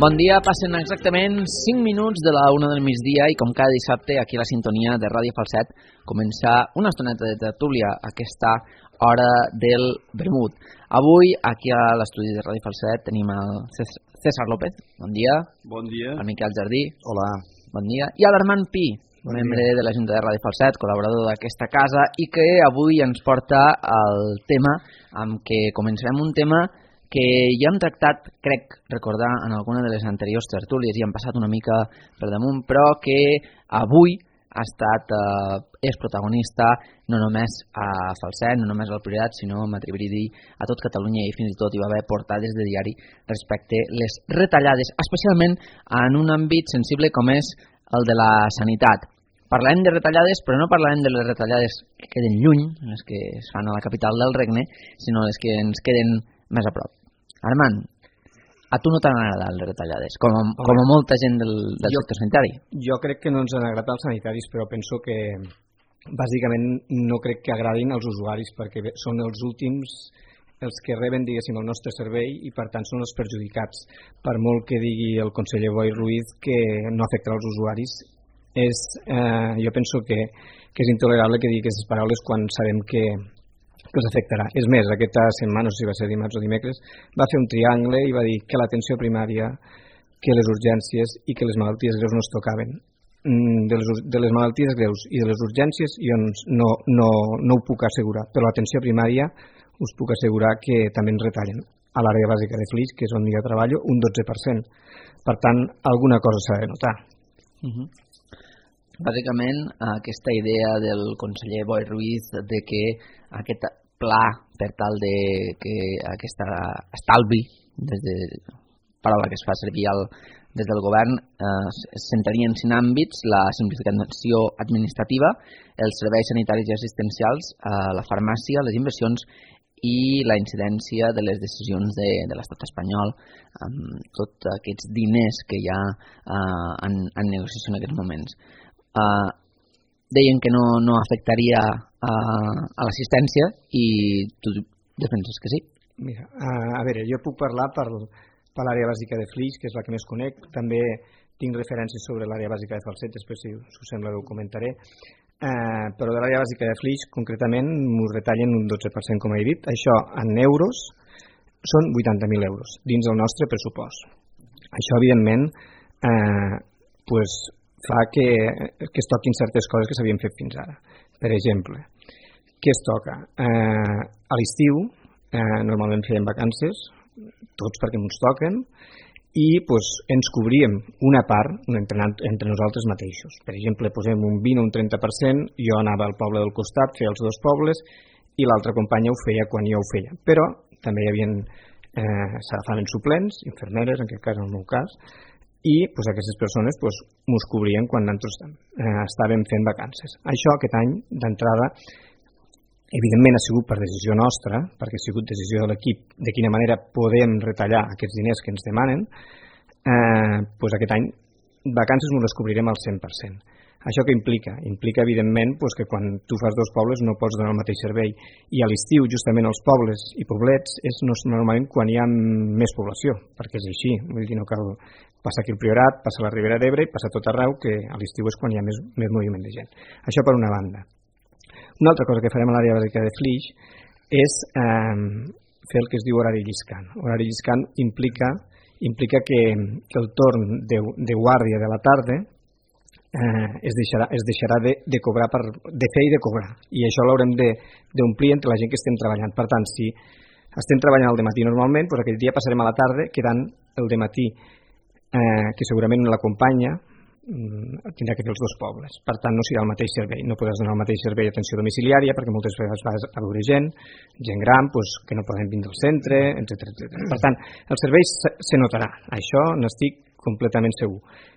Bon dia, passen exactament 5 minuts de la 1 del migdia i com cada dissabte aquí a la sintonia de Ràdio Falset comença una estoneta de tertúlia a aquesta hora del vermut. Avui aquí a l'estudi de Ràdio Falset tenim el César López, bon dia. Bon dia. El Miquel Jardí. Hola. Bon dia. I l'Armand Pi, membre de la Junta de Ràdio Falset, col·laborador d'aquesta casa i que avui ens porta el tema amb què començarem un tema que ja hem tractat, crec recordar, en alguna de les anteriors tertúlies i hem passat una mica per damunt, però que avui ha estat, és protagonista no només a Falset, no només al Priorat, sinó m'atreviria a dir a tot Catalunya i fins i tot hi va haver portades de diari respecte les retallades, especialment en un àmbit sensible com és el de la sanitat. Parlarem de retallades, però no parlarem de les retallades que queden lluny, les que es fan a la capital del regne, sinó les que ens queden més a prop. Armand, a tu no t'han agradat les retallades, com a molta gent del sector sanitari? Jo crec que no ens han agradat els sanitaris, però penso que bàsicament no crec que agradin als usuaris, perquè són els últims els que reben, diguéssim, el nostre servei i per tant són els perjudicats. Per molt que digui el conseller Boi Ruiz que no afectarà els usuaris, jo penso que és intolerable que digui aquestes paraules quan sabem que els afectarà. És més, aquesta setmana, no sé si va ser dimarts o dimecres, va fer un triangle i va dir que l'atenció primària, que les urgències i que les malalties greus no es tocaven. De les malalties greus i de les urgències jo no ho puc assegurar, però l'atenció primària us puc assegurar que també ens retallen. A l'àrea bàsica de Flix, que és on jo treballo, un 12%. Per tant, alguna cosa s'ha de notar. Bàsicament, aquesta idea del conseller Boi Ruiz de que aquest pla per tal de que aquesta estalvi, paraula que es fa servir des del govern, es centraria en 5 àmbits: la simplificació administrativa, els serveis sanitaris i assistencials, la farmàcia, les inversions i la incidència de les decisions de l'estat espanyol amb tots aquests diners que hi ha en negociació en aquests moments. Deien que no afectaria a l'assistència i tu penses que sí? Mira, a veure, jo puc parlar per l'àrea bàsica de Flix, que és la que més conec. També tinc referències sobre l'àrea bàsica de Falset, després si us sembla ho comentaré. Però de l'àrea bàsica de Flix, concretament, m'ho retallen un 12%, com he dit. Això en euros són 80.000 euros dins del nostre pressupost. Això, evidentment, fa que es toquin certes coses que s'havien fet fins ara. Per exemple, què es toca? A l'estiu normalment fèiem vacances, tots perquè ens toquen, i ens cobríem una part entre nosaltres mateixos. Per exemple, posem un 20 o un 30%, jo anava al poble del costat, feia els 2 pobles, i l'altra companya ho feia quan jo ho feia. Però també hi havia, s'agafaven suplents, infermeres, en aquest cas, en el meu cas, i aquestes persones mos cobrien quan nosaltres estàvem fent vacances. Això aquest any d'entrada evidentment ha sigut per decisió nostra, perquè ha sigut decisió de l'equip de quina manera podem retallar aquests diners que ens demanen. Aquest any vacances mos les cobrirem al 100%. Això què implica? Implica evidentment que quan tu fas 2 pobles no pots donar el mateix servei, i a l'estiu justament els pobles i poblets és normalment quan hi ha més població, perquè és així, vull dir, no cal passar aquí el Priorat, passar la Ribera d'Ebre i passar tot arreu, que a l'estiu és quan hi ha més moviment de gent. Això per una banda. Una altra cosa que farem a l'àrea bàsica de Flix és fer el que es diu horari lliscant. Horari lliscant implica que el torn de guàrdia de la tarda es deixarà de cobrar, de fer i de cobrar, i això l'haurem d'omplir entre la gent que estem treballant. Per tant, si estem treballant al dematí normalment, aquell dia passarem a la tarda, quedant el dematí que segurament l'acompanya tindrà que fer els 2 pobles. Per tant, no serà el mateix servei, no podràs donar el mateix servei d'atenció domiciliària, perquè moltes vegades vas a veure gent gran que no poden vindre al centre, etc. Per tant, el servei se notarà, això n'estic completament segur.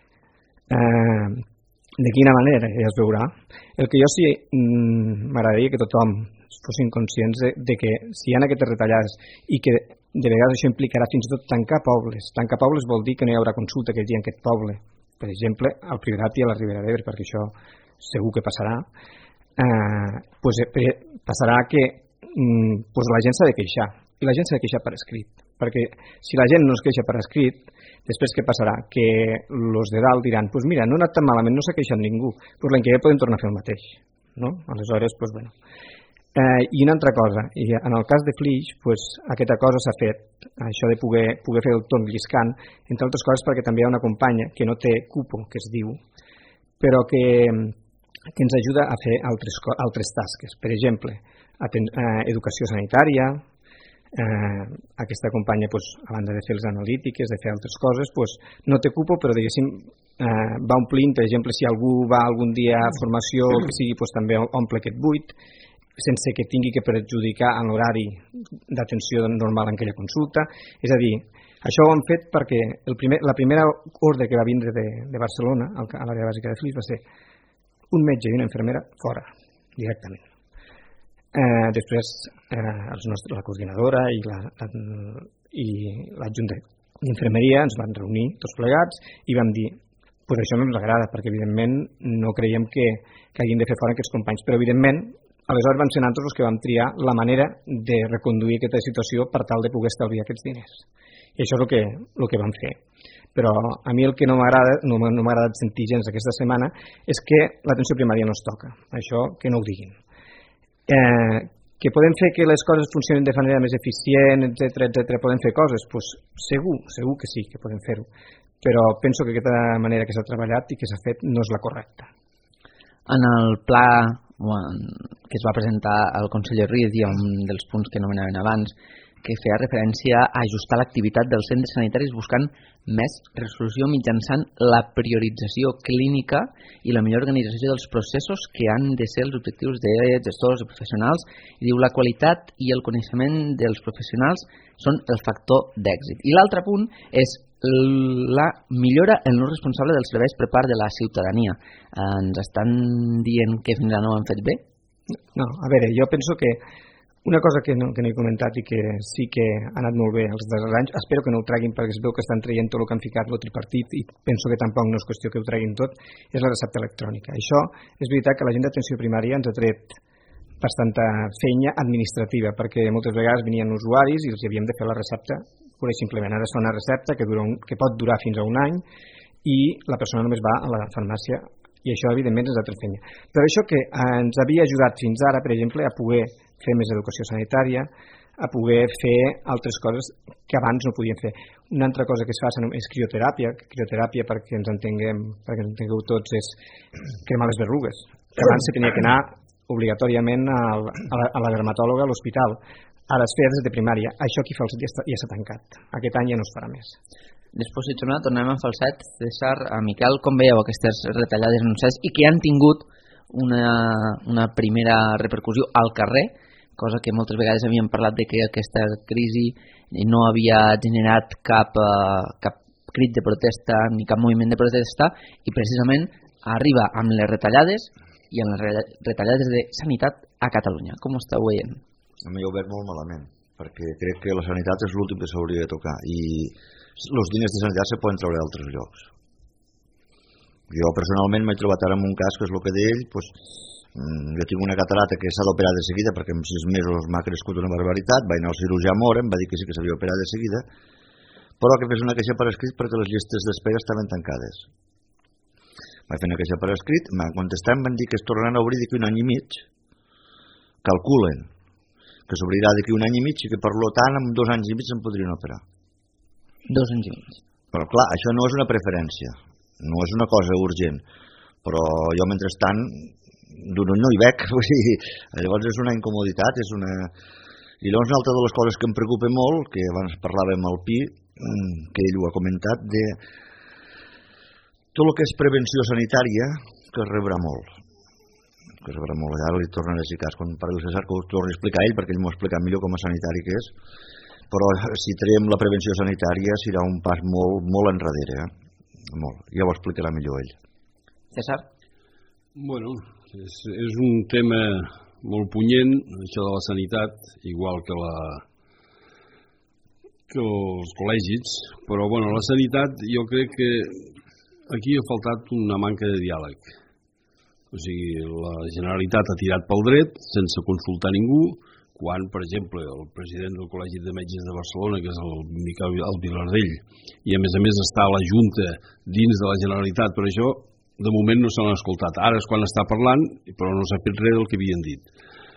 De quina manera ja es veurà. El que jo sí m'agradaria que tothom fossin conscients de que si hi ha aquestes retallades i que de vegades això implicarà fins i tot tancar pobles. Tancar pobles vol dir que no hi haurà consulta aquell dia en aquest poble, per exemple al Priorat i a la Ribera d'Ebre, perquè això segur que passarà. Passarà que la gent s'ha de queixar, i la gent s'ha de queixar per escrit, perquè si la gent no es queixa per escrit, després què passarà? Que els de dalt diran, doncs mira, no ha anat tan malament, no s'ha queixat ningú, doncs l'any que ve podem tornar a fer el mateix, no? Aleshores, doncs bueno. I una altra cosa, i en el cas de Flix, doncs aquesta cosa s'ha fet, això de poder fer el torn lliscant, entre altres coses perquè també hi ha una companya que no té cupo, que es diu, però que ens ajuda a fer altres tasques, per exemple, educació sanitària. Aquesta companya, a banda de fer les analítiques, de fer altres coses, no té cupo, però diguéssim va omplint, per exemple, si algú va algun dia a formació que sigui, també omple aquest buit, sense que tingui que perjudicar en l'horari d'atenció normal en aquella consulta. És a dir, això ho han fet perquè la primera ordre que va vindre de Barcelona a l'àrea bàsica de Flix va ser un metge i una infermera fora, directament. Després la coordinadora i l'adjunt d'infermeria ens van reunir tots plegats i vam dir pues això no ens agrada perquè evidentment no creiem que hagin de fer fora aquests companys, però evidentment aleshores van ser nosaltres els que vam triar la manera de reconduir aquesta situació per tal de poder estalviar aquests diners, i això és el que vam fer. Però a mi el que no m'ha agradat sentir gens aquesta setmana és que l'atenció primària no es toca, això que no ho diguin. Que podem fer que les coses funcionin de manera més eficient, etc. Podem fer coses? Pues segur que sí, que podem fer-ho. Però penso que aquesta manera que s'ha treballat i que s'ha fet no és la correcta. En el pla que es va presentar al conseller Ruiz i un dels punts que anomenaven abans, que feia referència a ajustar l'activitat dels centres sanitaris buscant més resolució mitjançant la priorització clínica i la millor organització dels processos que han de ser els objectius de gestors i professionals. I diu, la qualitat i el coneixement dels professionals són el factor d'èxit. I l'altre punt és la millora en l'ús responsable dels serveis per part de la ciutadania. Ens estan dient que fins ara no ho han fet bé? No, a veure, jo penso que una cosa que no he comentat i que sí que ha anat molt bé els darrers anys, espero que no ho treguin perquè es veu que estan traient tot el que han ficat el tripartit i penso que tampoc no és qüestió que ho treguin tot, és la recepta electrònica. Això és veritat que la gent d'atenció primària ens ha tret bastanta fenya administrativa perquè moltes vegades venien usuaris i els havíem de fer la recepta pura i simplement. Ara és una recepta que pot durar fins a un any i la persona només va a la farmàcia i això evidentment ens ha tret fenya. Però això que ens havia ajudat fins ara, per exemple, a poder fer més educació sanitària, a poder fer altres coses que abans no podíem fer. Una altra cosa que es fa és crioteràpia. Crioteràpia, perquè ens entengueu tots, és cremar les berrugues. Que abans se tenia que anar obligatòriament a la dermatòloga a l'hospital. Ara es feia des de primària. Això aquí ja s'ha tancat. Aquest any ja no es farà més. Després, si tornem a Falset, César, a Miquel, com veieu aquestes retallades anunciades i que han tingut una primera repercussió al carrer, cosa que moltes vegades havíem parlat de que aquesta crisi no havia generat cap crit de protesta ni cap moviment de protesta i precisament arriba amb les retallades i amb les retallades de sanitat a Catalunya. Com ho esteu veient? A mi ho veig molt malament, perquè crec que la sanitat és l'últim que s'hauria de tocar i els diners de sanitat se poden treure d'altres llocs. Jo personalment m'he trobat ara en un cas que és el que d'ell, jo tinc una catarata que s'ha d'operar de seguida perquè en 6 mesos m'ha crescut una barbaritat, vaig anar al cirurgià Mora, em va dir que sí que s'havia operat de seguida, però que fes una queixa per escrit perquè les llistes d'espera estaven tancades. Vaig fer una queixa per escrit, m'han contestat, em van dir que es tornaran a obrir d'aquí un any i mig, calculen que s'obrirà d'aquí un any i mig i que per tant en 2 anys i mig se'n podrien operar. 2 anys i mig. Però clar, això no és una preferència, no és una cosa urgent, però jo mentrestant d'un no hi veig, llavors és una incomoditat, i llavors una altra de les coses que em preocupa molt, que abans parlàvem al Pi, que ell ho ha comentat, de tot el que és prevenció sanitària, que es rebrà molt. Ara li tornaré a dir cas quan parli César que ho torni a explicar ell perquè ell m'ho ha explicat millor com a sanitari que és, però si traiem la prevenció sanitària serà un pas molt enrere, molt. Ja ho explicarà millor ell. César? Bueno, és un tema molt punyent, això de la sanitat, igual que els col·legis, però bueno, la sanitat jo crec que aquí ha faltat una manca de diàleg. O sigui, la Generalitat ha tirat pel dret sense consultar ningú, quan, per exemple, el president del Col·legi de Metges de Barcelona, que és el Miquel Vilardell, i a més està a la Junta dins de la Generalitat, per això de moment no se l'han escoltat. Ara és quan està parlant, però no s'ha fet res del que havien dit.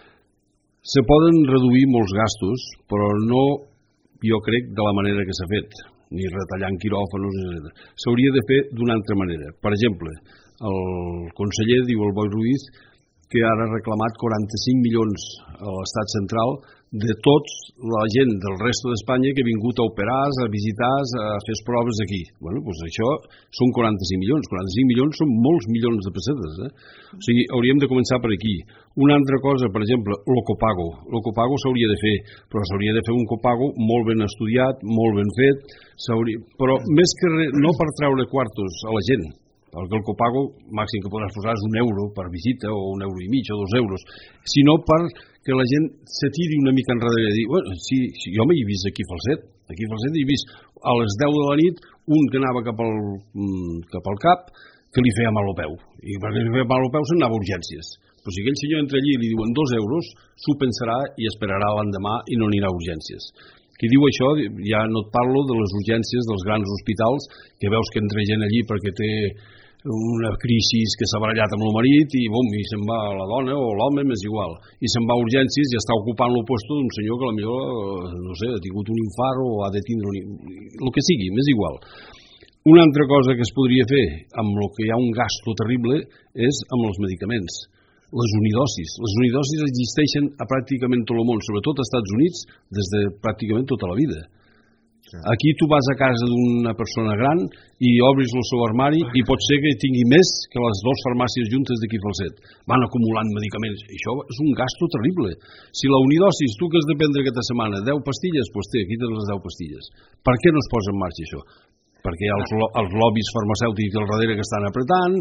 Se poden reduir molts gastos, però no, jo crec, de la manera que s'ha fet, ni retallant quiròfanos, etc. S'hauria de fer d'una altra manera. Per exemple, el conseller, diu el Boi Ruiz, que ara ha reclamat 45 milions a l'estat central de tots la gent del resto d'Espanya que ha vingut a operar, a visitar, a fer proves aquí. Bueno, doncs això són 45 milions. 45 milions són molts milions de pessetes. O sigui, hauríem de començar per aquí. Una altra cosa, per exemple, el copago. El copago s'hauria de fer, però s'hauria de fer un copago molt ben estudiat, molt ben fet, però més que res, no per treure quartos a la gent, perquè el copago màxim que podràs posar és €1 per visita, o €1,5 o €2, sinó perquè la gent se tiri una mica enrere i dir, bueno, sí, jo m'he vist aquí a Falset he vist a les 10 de la nit un que anava cap al cap que li feia mal al peu, i perquè li feia mal al peu se'n anava a urgències. Però si aquell senyor entra allí i li diuen €2, s'ho pensarà i esperarà l'endemà i no anirà a urgències. Qui diu això, ja no et parlo de les urgències dels grans hospitals, que veus que entra gent allí perquè té una crisi que s'ha barallat amb el marit i se'n va la dona o l'home, m'és igual, i se'n va a urgències i està ocupant el lloc d'un senyor que potser, no sé, ha tingut un infart o ha de tindre el que sigui, m'és igual. Una altra cosa que es podria fer amb el que hi ha un gasto terrible és amb els medicaments. Les unidosis. Les unidosis existeixen a pràcticament tot el món, sobretot als Estats Units, des de pràcticament tota la vida. Aquí tu vas a casa d'una persona gran i obris el seu armari i pot ser que tingui més que les dues farmàcies juntes d'aquí a Falset. Van acumulant medicaments. Això és un gasto terrible. Si la unidosis, tu que has de prendre aquesta setmana 10 pastilles, doncs aquí tens les 10 pastilles. Per què no es posa en marxa això? Perquè hi ha els lobbies farmacèutics al darrere que estan apretant,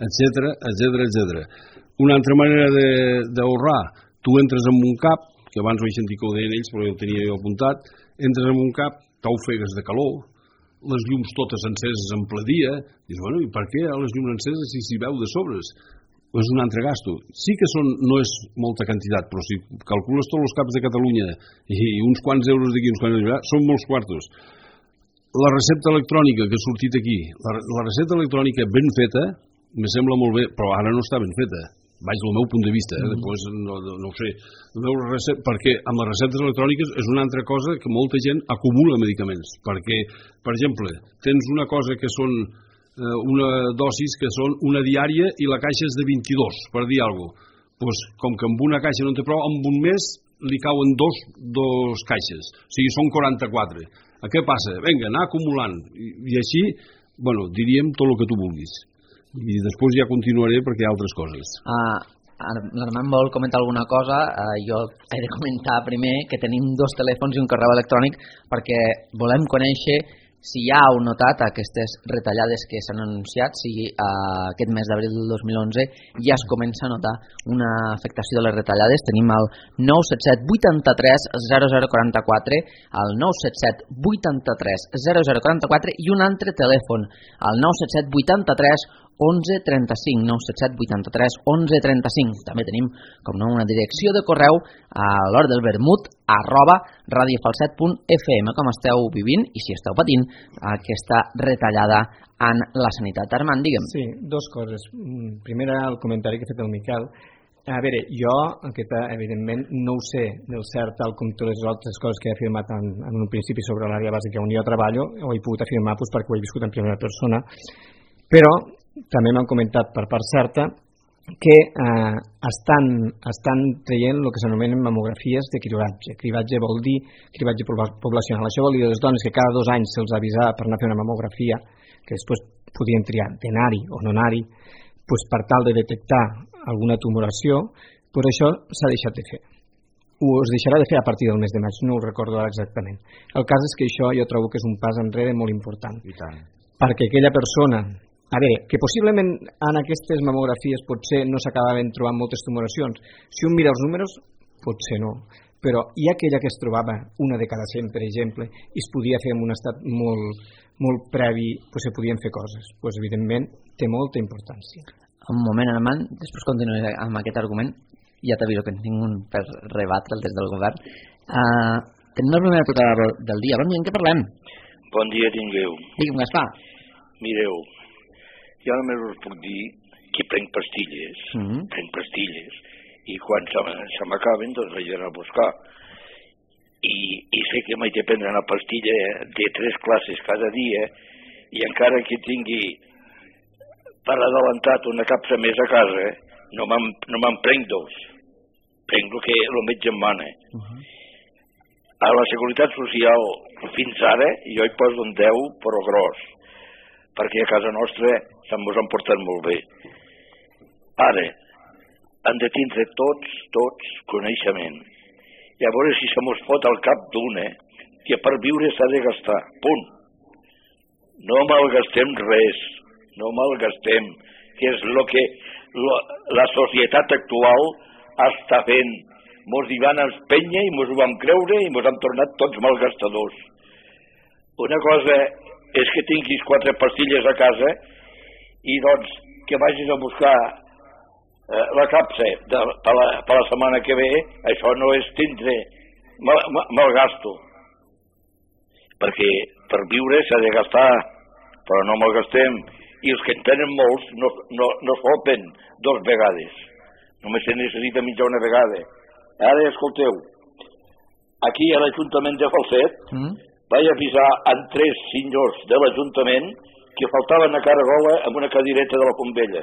etc. Una altra manera d'ahorrar, tu entres en un cap, que abans ho he sentit que ho deien ells, però jo ho tenia jo apuntat, entres en un cap, t'ofegues de calor, les llums totes enceses en ple dia, dius, bueno, i per què les llums enceses si s'hi veu de sobres? És un altre gasto. Sí que no és molta quantitat, però si calcules tots els caps de Catalunya i uns quants euros d'aquí, uns quants d'allà, són molts quartos. La recepta electrònica que ha sortit aquí, la recepta electrònica ben feta, me sembla molt bé, però ara no està ben feta. Vaig del meu punt de vista, després no ho sé, perquè amb les receptes electròniques és una altra cosa que molta gent acumula medicaments, perquè, per exemple, tens una cosa que són una dosis que són una diària i la caixa és de 22, per dir alguna cosa. Doncs, com que amb una caixa no en té prou, amb un mes li cauen dos caixes, o sigui, són 44. Què passa? Vinga, anar acumulant, i així, bueno, diríem tot el que tu vulguis. I després ja continuaré perquè hi ha altres coses. L'Armand vol comentar alguna cosa. Jo he de comentar primer que tenim 2 telèfons i un correu electrònic perquè volem conèixer si ja heu notat aquestes retallades que s'han anunciat, si aquest mes d'abril del 2011 ja es comença a notar una afectació de les retallades. Tenim el 977 83 0044, el 977 83 0044 i un altre telèfon, el 977 83 11 35, 977 83 11 35. També tenim, com no, una direcció de correu a l'hora del vermut @radiofalset.fm. Com esteu vivint i si esteu patint aquesta retallada en la sanitat. Armand, digue'm. Sí, 2 coses. Primera, el comentari que ha fet el Miquel. A veure, jo, evidentment, no ho sé del cert tal com totes les altres coses que he afirmat en un principi sobre l'àrea bàsica on jo treballo, ho he pogut afirmar perquè ho he viscut en primera persona, però també m'han comentat per part certa que estan traient el que s'anomenen mamografies de cribatge. Cribatge vol dir cribatge poblacional. Això vol dir les dones que cada 2 anys se'ls avisava per anar a fer una mamografia, que després podien triar d'anar-hi o no anar-hi, doncs per tal de detectar alguna tumoració, doncs això s'ha deixat de fer. Es deixarà de fer a partir del mes de maig, no ho recordo ara exactament. El cas és que això jo trobo que és un pas enrere molt important. I tant. Perquè aquella persona, a veure, que possiblement en aquestes mamografies potser no s'acabaven trobant moltes tumoracions. Si un mira els números, potser no. Però hi ha aquella que es trobava una de cada 100, per exemple, i es podia fer en un estat molt previ, doncs se podien fer coses. Doncs evidentment té molta importància. Un moment, Armand, després continuaré amb aquest argument. ja t'aviso que en tinc un per rebatre'l des del govern. Tenim la primera trucada del dia. Bon dia, en què parlem? Bon dia tingueu. Digue'm, Gaspar. Mireu, jo només us puc dir que prenc pastilles, i quan se m'acaben doncs vaig anar a buscar. I sé que m'he de prendre una pastilla de 3 classes cada dia, i encara que tingui per adelantat una capsa més a casa, no me'n prenc 2. Prenc el metge em mana. A la Seguretat Social, fins ara, jo hi poso un 10, però gros, perquè a casa nostra mos han portat molt bé. Ara, han de tindre tots coneixement. I a veure si se mos fot al cap d'una, que per viure s'ha de gastar, punt. No malgastem res, que és el que la societat actual està fent. Mos hi van empènyer i mos ho vam creure i mos han tornat tots malgastadors. Una cosa és que tinguis 4 pastilles a casa i doncs que vagis a buscar la capsa per la setmana que ve, això no és tindre malgasto. Perquè per viure s'ha de gastar, però no malgastem. I els que en tenen molts no sopen 2 vegades. Només se necessita menjar una vegada. Ara, escolteu, aquí a l'Ajuntament de Falset vaig avisar en 3 senyors de l'Ajuntament que faltaven a Caragola amb una cadireta de la Pombella.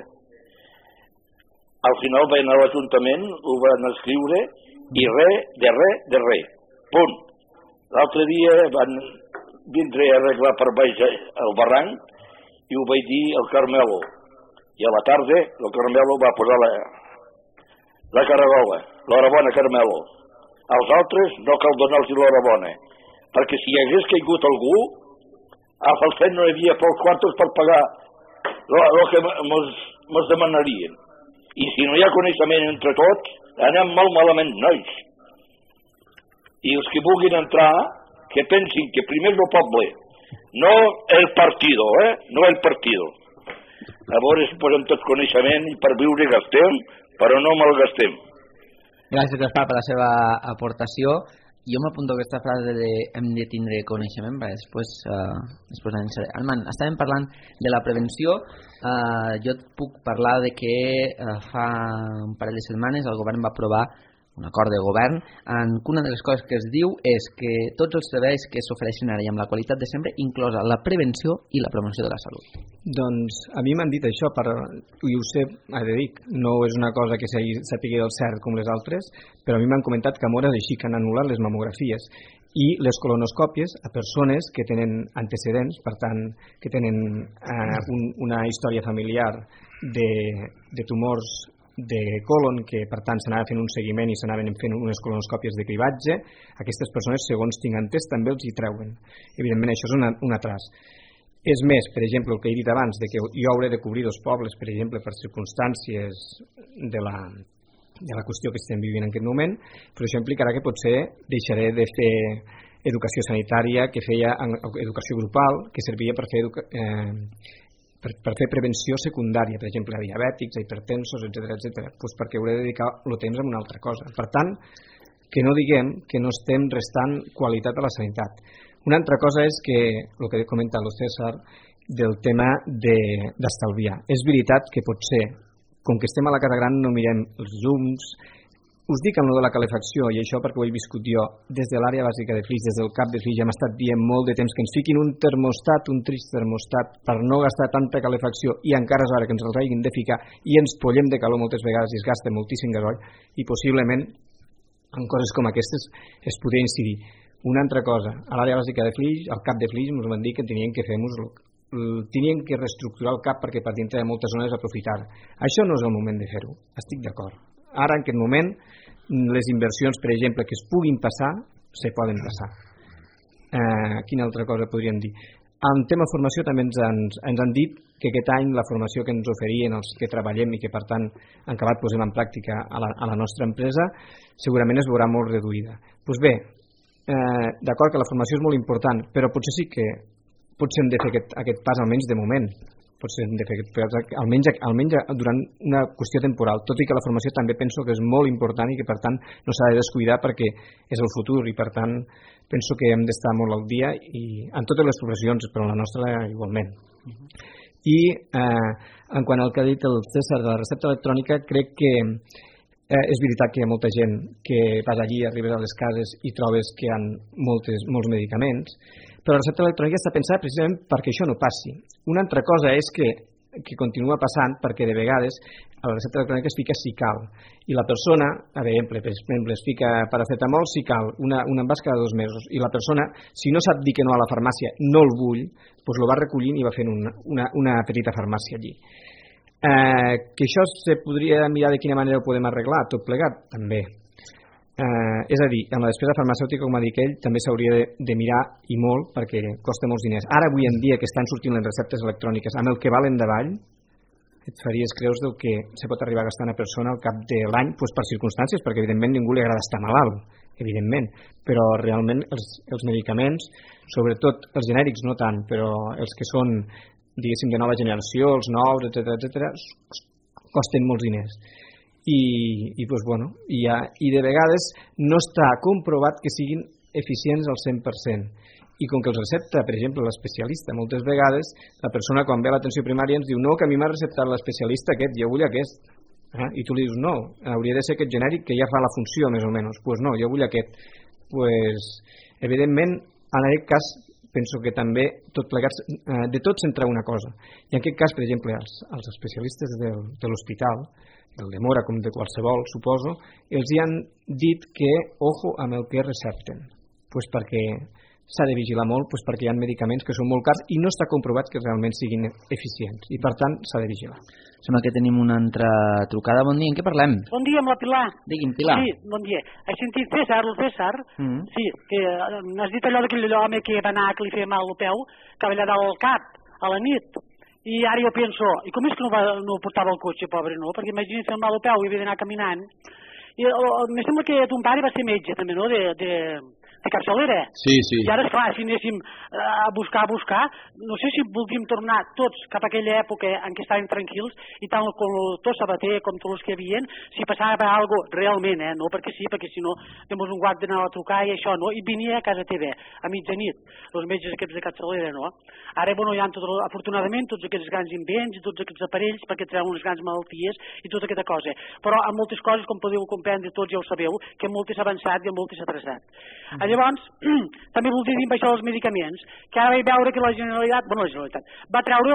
Al final van anar a l'Ajuntament, ho van escriure i de res. Punt. L'altre dia van vindre a arreglar per baix el barranc i ho vaig dir al Carmelo. I a la tarda el Carmelo va posar la Caragola. L'hora bona, Carmelo. Als altres no cal donar-los l'hora bona, perquè si hi hagués caigut algú, a Falset no hi havia prou quartos per pagar el que mos demanarien. I si no hi ha coneixement entre tots, anem molt malament, nois. I els que vulguin entrar, que pensin que primer el poble, no el partido, no el partido. Llavors posem tot coneixement i per viure gastem, però no malgastem. Gràcies, Gaspar, per la seva aportació. Jo m'apunto aquesta frase de hem de tindre coneixement, perquè després anem. Armand, estàvem parlant de la prevenció. Jo et puc parlar de que fa un parell de setmanes el govern va aprovar un acord de govern en què una de les coses que es diu és que tots els serveis que s'ofereixen ara i amb la qualitat de sempre, inclosa la prevenció i la promoció de la salut. Doncs a mi m'han dit això, i ho sé, no és una cosa que sàpiga del cert com les altres, però a mi m'han comentat que a Mora és així, que han anul·lat les mamografies i les colonoscòpies a persones que tenen antecedents, per tant, que tenen una història familiar de tumors de colon, que per tant s'anava fent un seguiment i s'anaven fent unes colonoscòpies de cribatge. Aquestes persones, segons tinc entès, també els hi treuen. Evidentment això és un atras. És més, per exemple, el que he dit abans, de que jo hauré de cobrir 2 pobles, per exemple, per circumstàncies de la qüestió que estem vivint en aquest moment, però això implicarà que potser deixaré de fer educació sanitària, que feia educació grupal, que servia per fer prevenció secundària, per exemple, a diabètics, a hipertensos, etc., doncs perquè hauré de dedicar el temps a una altra cosa. Per tant, que no diguem que no estem restant qualitat a la sanitat. Una altra cosa és que, el que comenta el César, del tema d'estalviar. És veritat que potser, com que estem a la casa gran, no mirem els llums. Us dic en lo de la calefacció, i això perquè ho he viscut jo, des de l'àrea bàsica de Flix, des del CAP de Flix, ja hem estat dient molt de temps que ens fiquin un termostat, un trist termostat, per no gastar tanta calefacció, i encara és hora que ens el traguin de ficar, i ens pollem de calor moltes vegades i es gasta moltíssim gasoil, i possiblement en coses com aquestes es podria incidir. Una altra cosa, a l'àrea bàsica de Flix, al CAP de Flix, ens van dir que tenien que reestructurar el CAP perquè per dintre de moltes zones aprofitar. Això no és el moment de fer-ho, estic d'acord. Ara, en aquest moment, les inversions, per exemple, que es puguin passar, se poden passar. Quina altra cosa podríem dir? En tema formació també ens han dit que aquest any la formació que ens oferien els que treballem i que per tant en acabat posem en pràctica a la nostra empresa segurament es veurà molt reduïda. Doncs bé, d'acord que la formació és molt important, però potser sí que hem de fer aquest pas almenys de moment, potser hem de fer almenys durant una qüestió temporal, tot i que la formació també penso que és molt important i que per tant no s'ha de descuidar perquè és el futur i per tant penso que hem d'estar molt al dia i en totes les professions, però en la nostra igualment. I en quant al que ha dit el César de la recepta electrònica, crec que és veritat que hi ha molta gent que vas allí, arribes a les cases i trobes que hi ha molts medicaments, però la recepta electrònica està pensada precisament perquè això no passi. Una altra cosa és que continua passant perquè de vegades a la recepta electrònica es fica si cal i la persona, per exemple, es fica paracetamol si cal, un envàs cada 2 mesos i la persona, si no sap dir que no a la farmàcia, no el vull, doncs lo va recollint i va fent una petita farmàcia allí. Que això se podria mirar de quina manera ho podem arreglar, tot plegat, també. És a dir, amb la despesa farmacèutica, com ha dit ell, també s'hauria de mirar i molt perquè costa molts diners. Ara, avui en dia, que estan sortint les receptes electròniques amb el que valen davall, et faries creus del que se pot arribar a gastar una persona al cap de l'any, doncs per circumstàncies, perquè evidentment ningú li agrada estar malalt, evidentment, però realment els medicaments, sobretot els genèrics no tant, però els que són, diguéssim, de nova generació, els nous, etc., costen molts diners. I de vegades no està comprovat que siguin eficients al 100%. I com que els recepta, per exemple, l'especialista, moltes vegades la persona quan ve a l'atenció primària ens diu no, que a mi m'ha receptat l'especialista aquest, jo vull aquest. I tu li dius no, hauria de ser aquest genèric que ja fa la funció més o menys. Doncs no, jo vull aquest. Evidentment, en aquest cas, penso que també tot plegat, de tot s'entra una cosa. I en aquest cas, per exemple, els especialistes de l'hospital, del de Mora com de qualsevol, suposo, els hi han dit que ojo amb el que recepten, perquè s'ha de vigilar molt, perquè hi ha medicaments que són molt cars i no està comprovat que realment siguin eficients i per tant s'ha de vigilar. Sembla que tenim una altra trucada. Bon dia, en què parlem? Bon dia, amb la Pilar. Digui'm, Pilar. Sí, bon dia. He sentit el César, sí, que has dit allò d'aquell home que va anar, que li feia mal al peu, que va allà dalt al cap, a la nit. I ara jo penso, i com és que no portava el cotxe, pobre, no? Perquè imagina't fer mal al peu i havia d'anar caminant. I em sembla que ton pare va ser metge també, no?, de capçalera. Sí. I ara, esclar, si anéssim a buscar, no sé si voldríem tornar tots cap a aquella època en què estàvem tranquils i tant com el tot Sabater com tots els que hi havien, si passava alguna cosa realment, no perquè sí, perquè si no tens un guat d'anar a trucar i això, no? I venia a casa teva, a mitjanit, els metges aquests de capçalera, no? Ara, bueno, hi ha afortunadament tots aquests grans invents i tots aquests aparells perquè treuen unes grans malalties i tota aquesta cosa. Però en moltes coses, com podeu comprendre tots, ja ho sabeu, que molt és avançat i molt és atrasat. Llavors, també voldria dir això dels medicaments, que ara vaig veure que la Generalitat va treure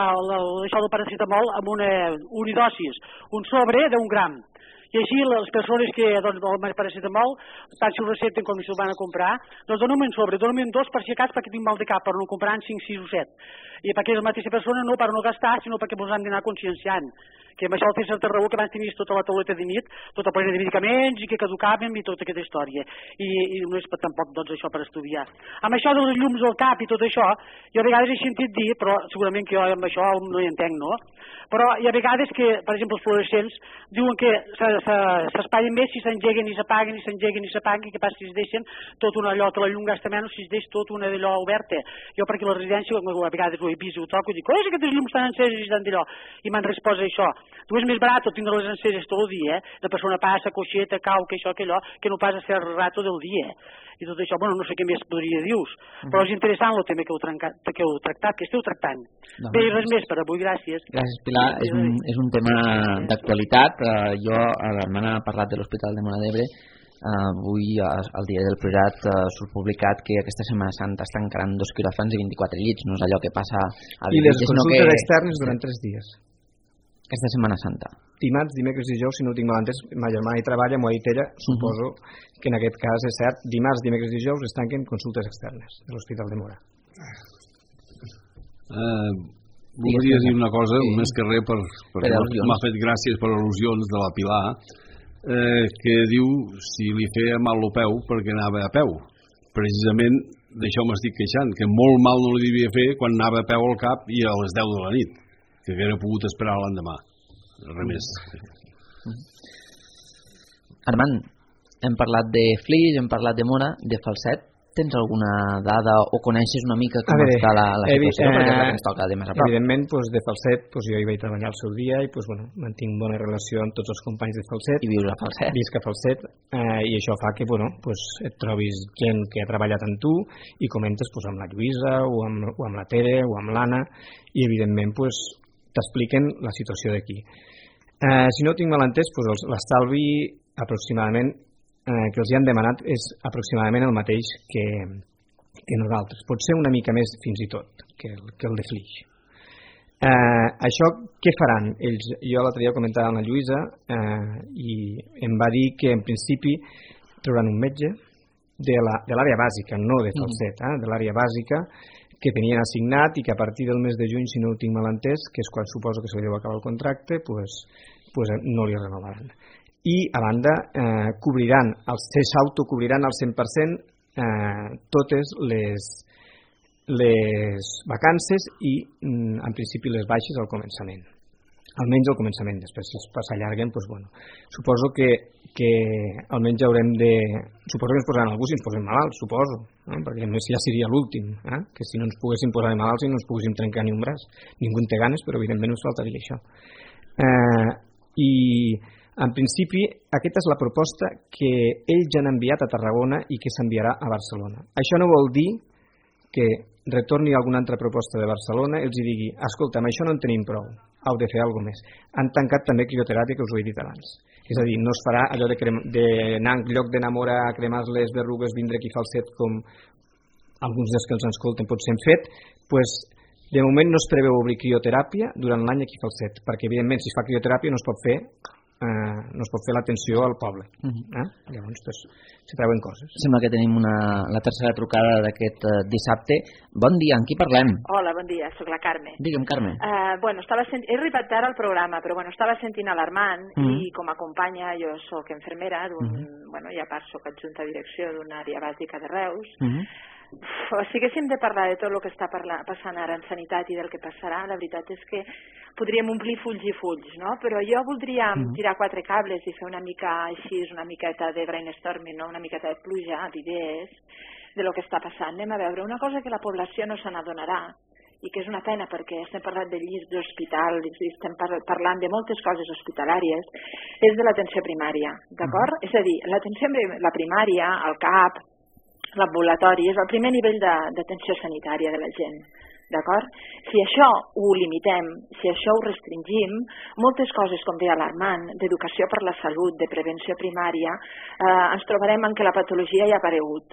això del paracetamol amb una unidosis, un sobre d'1 gram. I així les persones que el paracetamol, tant si ho recepten com si ho van a comprar, doncs donen-me un sobre, donen-me 2 per si a cas perquè tinc mal de cap, per no comprar en 5, 6 o 7. I perquè la mateixa persona no per no gastar, sinó perquè ens han d'anar conscienciant. Que amb això el César té raó que abans tenies tota la tauleta de nit, tota plena de medicaments i que caducàvem i tota aquesta història. I no és tampoc això per estudiar. Amb això dels llums al cap i tot això, jo a vegades he sentit dir, però segurament que jo amb això no hi entenc, no? Però hi ha vegades que, per exemple, els fluorescents diuen que s'espatllen més si s'engeguen i s'apaguen i s'engeguen i s'apaguen, que passa si es deixen tot una allò, que la llum gasta menys si es deixa tot una d'allò oberta. Jo perquè a la residència a vegades ho he vist i ho toco i dic, és que aquests llums estan enceses i estan d'allò. I m'han respost això. Tu és més barat tindre les enceses tot el dia, la persona passa, coixeta, cau, que això, que allò, que no pas a ser rato del dia. I tot això, bueno, no sé què més podria dir-vos, però és interessant el tema que heu tractat, que esteu tractant. Bé, i res més per avui, gràcies. Gràcies, Pilar. És un tema d'actualitat. Jo, l'Armand ha parlat de l'Hospital de Móra d'Ebre. Avui, al dia del Priorat, surt publicat que aquesta Setmana Santa estan encarant 2 quiròfans i 24 llits. No és allò que passa a I les consultes externes durant 3 dies. Aquesta Setmana Santa. Dimarts, dimecres i dijous, si no ho tinc mal entès, ma germana hi treballa, m'ho ha dit ella, suposo que en aquest cas és cert, dimarts, dimecres i dijous es tanquen consultes externes de l'Hospital de Móra. Voldria dir una cosa, més que res, m'ha fet gràcies per al·lusions de la Pilar, que diu si li feia mal el peu perquè anava a peu. Precisament d'això m'estic queixant, que molt mal no li devia fer quan anava a peu al cap i a les 10 de la nit, que hauria pogut esperar l'endemà. Res més. Armand, hem parlat de Flix, hem parlat de Móra, de Falset. tens alguna dada o coneixes una mica com està la situació? Perquè és la que ens toca de més a prop. Evidentment, de Falset, jo hi vaig treballar al seu dia i mantinc bona relació amb tots els companys de Falset. I vius a Falset. Visc a Falset, i això fa que et trobis gent que ha treballat amb tu i comentes amb la Lluïsa o amb la Tere o amb l'Anna i evidentment t'expliquen la situació d'aquí. Si no ho tinc mal entès, l'estalvi aproximadament que els hi han demanat és aproximadament el mateix que nosaltres. Pot ser una mica més fins i tot que el de Flix. Això què faran? Jo l'altre dia comentava amb la Lluïsa i em va dir que en principi trauran un metge de l'àrea bàsica, no de Falset, de l'àrea bàsica que tenien assignat i que a partir del mes de juny, si no ho tinc mal entès, que és quan suposo que se li deu acabar el contracte, no li renovaran. I a banda s'autocobriran al 100% totes les vacances i en principi les baixes al començament, almenys al començament. Després si s'allarguen suposo que almenys haurem suposo que ens posaran algú si ens posem malalts, suposo, perquè més ja seria l'últim, que si no ens poguéssim posar malalts i no ens poguéssim trencar ni un braç. Ningú en té ganes, però evidentment us faltaria això. I en principi aquesta és la proposta que ells ja han enviat a Tarragona i que s'enviarà a Barcelona. Això no vol dir que retorni alguna altra proposta de Barcelona i els digui, escolta, amb això no en tenim prou, heu de fer alguna més. Han tancat també crioteràpia, que us ho he dit abans. És a dir, no es farà allò d'anar en lloc d'enamorar a cremar les berrugues, vindre aquí Falset, com alguns dels que els escolten potser han fet, de moment no es preveu obrir crioteràpia durant l'any aquí Falset, perquè evidentment si es fa crioteràpia no es pot fer l'atenció al poble. Llavors se treuen coses. Sembla que tenim la tercera trucada d'aquest dissabte. Bon dia, amb qui parlem? Hola, bon dia, soc la Carme. Digue'm, Carme. He arribat ara al programa, però estava sentint alarmant i com a companya jo soc infermera, i a part soc adjunta a direcció d'una àrea bàsica de Reus. Si haguéssim de parlar de tot el que està passant ara en sanitat i del que passarà, la veritat és que podríem omplir fulls i fulls, no? Però jo voldria tirar 4 cables i fer una mica així, una miqueta de brainstorming, una miqueta de pluja d'idees de lo que està passant. Anem a veure, una cosa que la població no se n'adonarà i que és una pena perquè estem parlant de llits d'hospital, estem parlant de moltes coses hospitalàries, és de l'atenció primària, d'acord? És a dir, la primària, el CAP, l'ambulatori, és el primer nivell d'atenció sanitària de la gent. D'acord? Si això ho limitem, si això ho restringim, moltes coses, com deia l'Armand, d'educació per la salut, de prevenció primària, ens trobarem en què la patologia ja ha aparegut.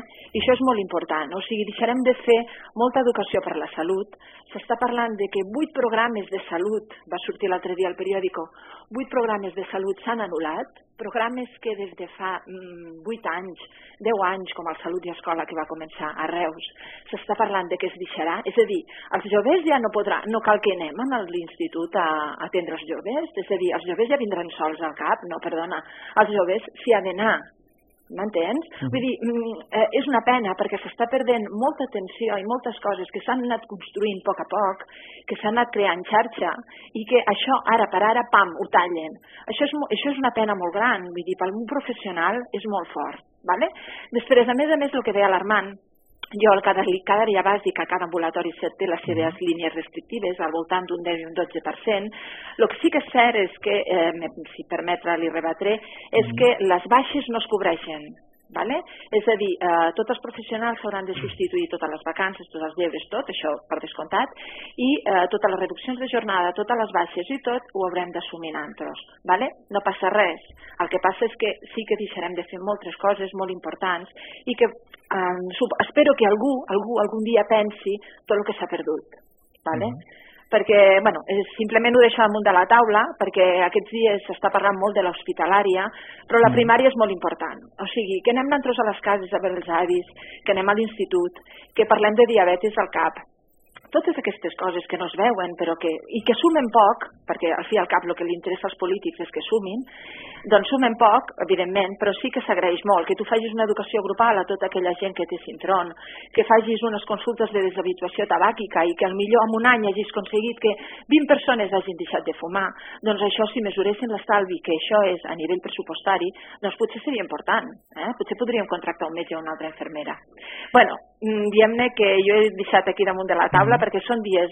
I això és molt important. O sigui, deixarem de fer molta educació per la salut. S'està parlant de que 8 programes de salut, va sortir l'altre dia al periòdico, 8 programes de salut s'han anul·lat, programes que des de fa 8 anys, 10 anys, com el Salut i Escola que va començar a Reus, s'està parlant de que es deixarà. És a dir, els joves ja no cal que anem a l'institut a atendre els joves, és a dir, els joves ja vindran sols al CAP, no, perdona, els joves s'hi ha d'anar. M'entens? Vull dir, és una pena perquè s'està perdent molta atenció i moltes coses que s'han anat construint a poc, que s'han anat creant xarxa i que això ara per ara, pam, ho tallen. Això és una pena molt gran, vull dir, per un professional és molt fort. Vale? Després, a més, el que deia l'Armand, jo cada àrea bàsica, cada ambulatori té les seves línies restrictives al voltant d'un 10 i un 12%. El que sí que és cert és que, si permetre li rebatré, és que les baixes no es cobreixen. Vale? És a dir, tots els professionals hauran de substituir totes les vacances, tots els lleures, tot, això per descomptat, i totes les reduccions de jornada, totes les baixes i tot, ho haurem d'assumir nosaltres. Vale? No passa res. El que passa és que sí que deixarem de fer moltes coses molt importants i que espero que algú algun dia pensi tot el que s'ha perdut. Vale? Perquè, simplement ho deixo damunt de la taula, perquè aquests dies s'està parlant molt de l'hospitalària, però la primària és molt important. O sigui, que anem nosaltres a les cases a veure els avis, que anem a l'institut, que parlem de diabetis al CAP, totes aquestes coses que no es veuen i que sumen poc, perquè al fi i al cap el que li interessa als polítics és que sumin, doncs sumen poc, evidentment, però sí que s'agraeix molt que tu facis una educació grupal a tota aquella gent que té cintrón, que facis unes consultes de deshabituació tabàquica i que potser en un any hagis aconseguit que 20 persones hagin deixat de fumar, doncs això si mesuressin l'estalvi, que això és a nivell pressupostari, doncs potser seria important, potser podríem contractar un metge o una altra infermera. Bueno, diguem-ne que jo he deixat aquí damunt de la taula perquè són dies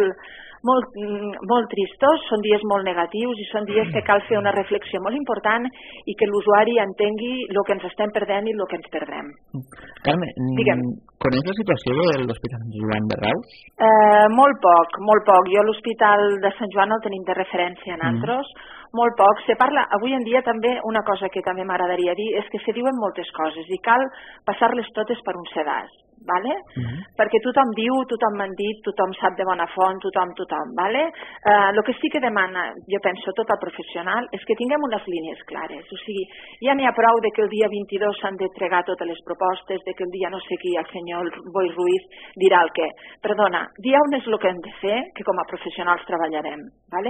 molt tristos, són dies molt negatius i són dies que cal fer una reflexió molt important i que l'usuari entengui el que ens estem perdent i el que ens perdrem. Carme, coneix la situació de l'Hospital Sant Joan de Reus? Molt poc. Jo l'Hospital de Sant Joan el tenim de referència en altres, molt poc. Se parla, avui en dia també, una cosa que també m'agradaria dir és que se diuen moltes coses i cal passar-les totes per un sedàs. Vale? Perquè tothom diu, tothom m'han dit, tothom sap de bona font, tothom, vale? El que sí que demana, jo penso, tot el professional és que tinguem unes línies clares, o sigui, ja n'hi ha prou de que el dia 22 s'han d'entregar totes les propostes, de que el dia no sé qui, el senyor Boi Ruiz dirà el què. Perdona, dia on és el que hem de fer, que com a professionals treballarem, vale?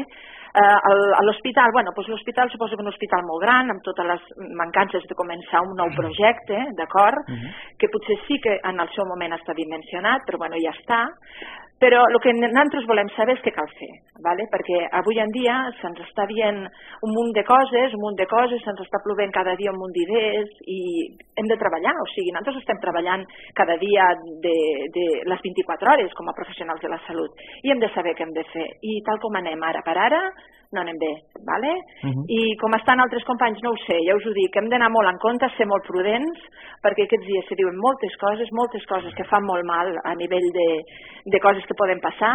A l'hospital, doncs l'hospital suposo que un hospital molt gran, amb totes les mancances de començar un nou projecte, d'acord, que potser sí que en el seu moment està dimensionat, però bueno, ja està. Però el que nosaltres volem saber és què cal fer, ¿vale? Perquè avui en dia se'ns està dient un munt de coses, se'ns està plovent cada dia un munt d'idees i hem de treballar, o sigui, nosaltres estem treballant cada dia de les 24 hores com a professionals de la salut i hem de saber què hem de fer. I tal com anem ara per ara, no anem bé, ¿vale? I com estan altres companys no ho sé, ja us ho dic, hem d'anar molt en compte, ser molt prudents, perquè aquests dies se diuen moltes coses que fan molt mal a nivell de coses que poden passar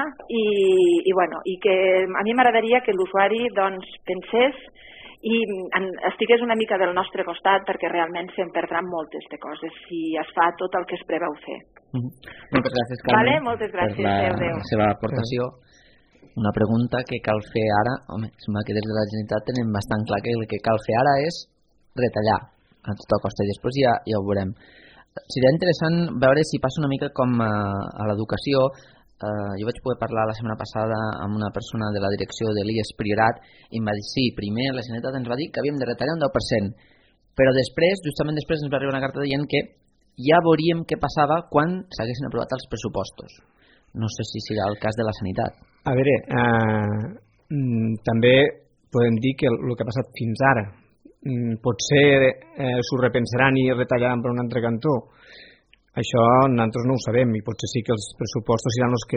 i que a mi m'agradaria que l'usuari doncs pensés i estigués una mica del nostre costat perquè realment se'n perdran moltes de coses si es fa tot el que es preveu fer. Moltes gràcies, Carme, moltes gràcies, per la seva aportació. Una pregunta que cal fer ara, sembla que des de la Generalitat tenen bastant clar que el que cal fer ara és retallar a tota costa i després ja ho veurem. Seria interessant veure si passa una mica com a l'educació. Jo vaig poder parlar la setmana passada amb una persona de la direcció de l'IES Priorat i em va dir, sí, primer la Generalitat ens va dir que havíem de retallar un 10%, però després, justament després ens va arribar una carta dient que ja veuríem què passava quan s'haguessin aprovat els pressupostos. No sé si serà el cas de la sanitat. A veure, també podem dir que el que ha passat fins ara potser s'ho repensaran i retallaran per un altre cantó. Això nosaltres no ho sabem i potser sí que els pressupostos seran els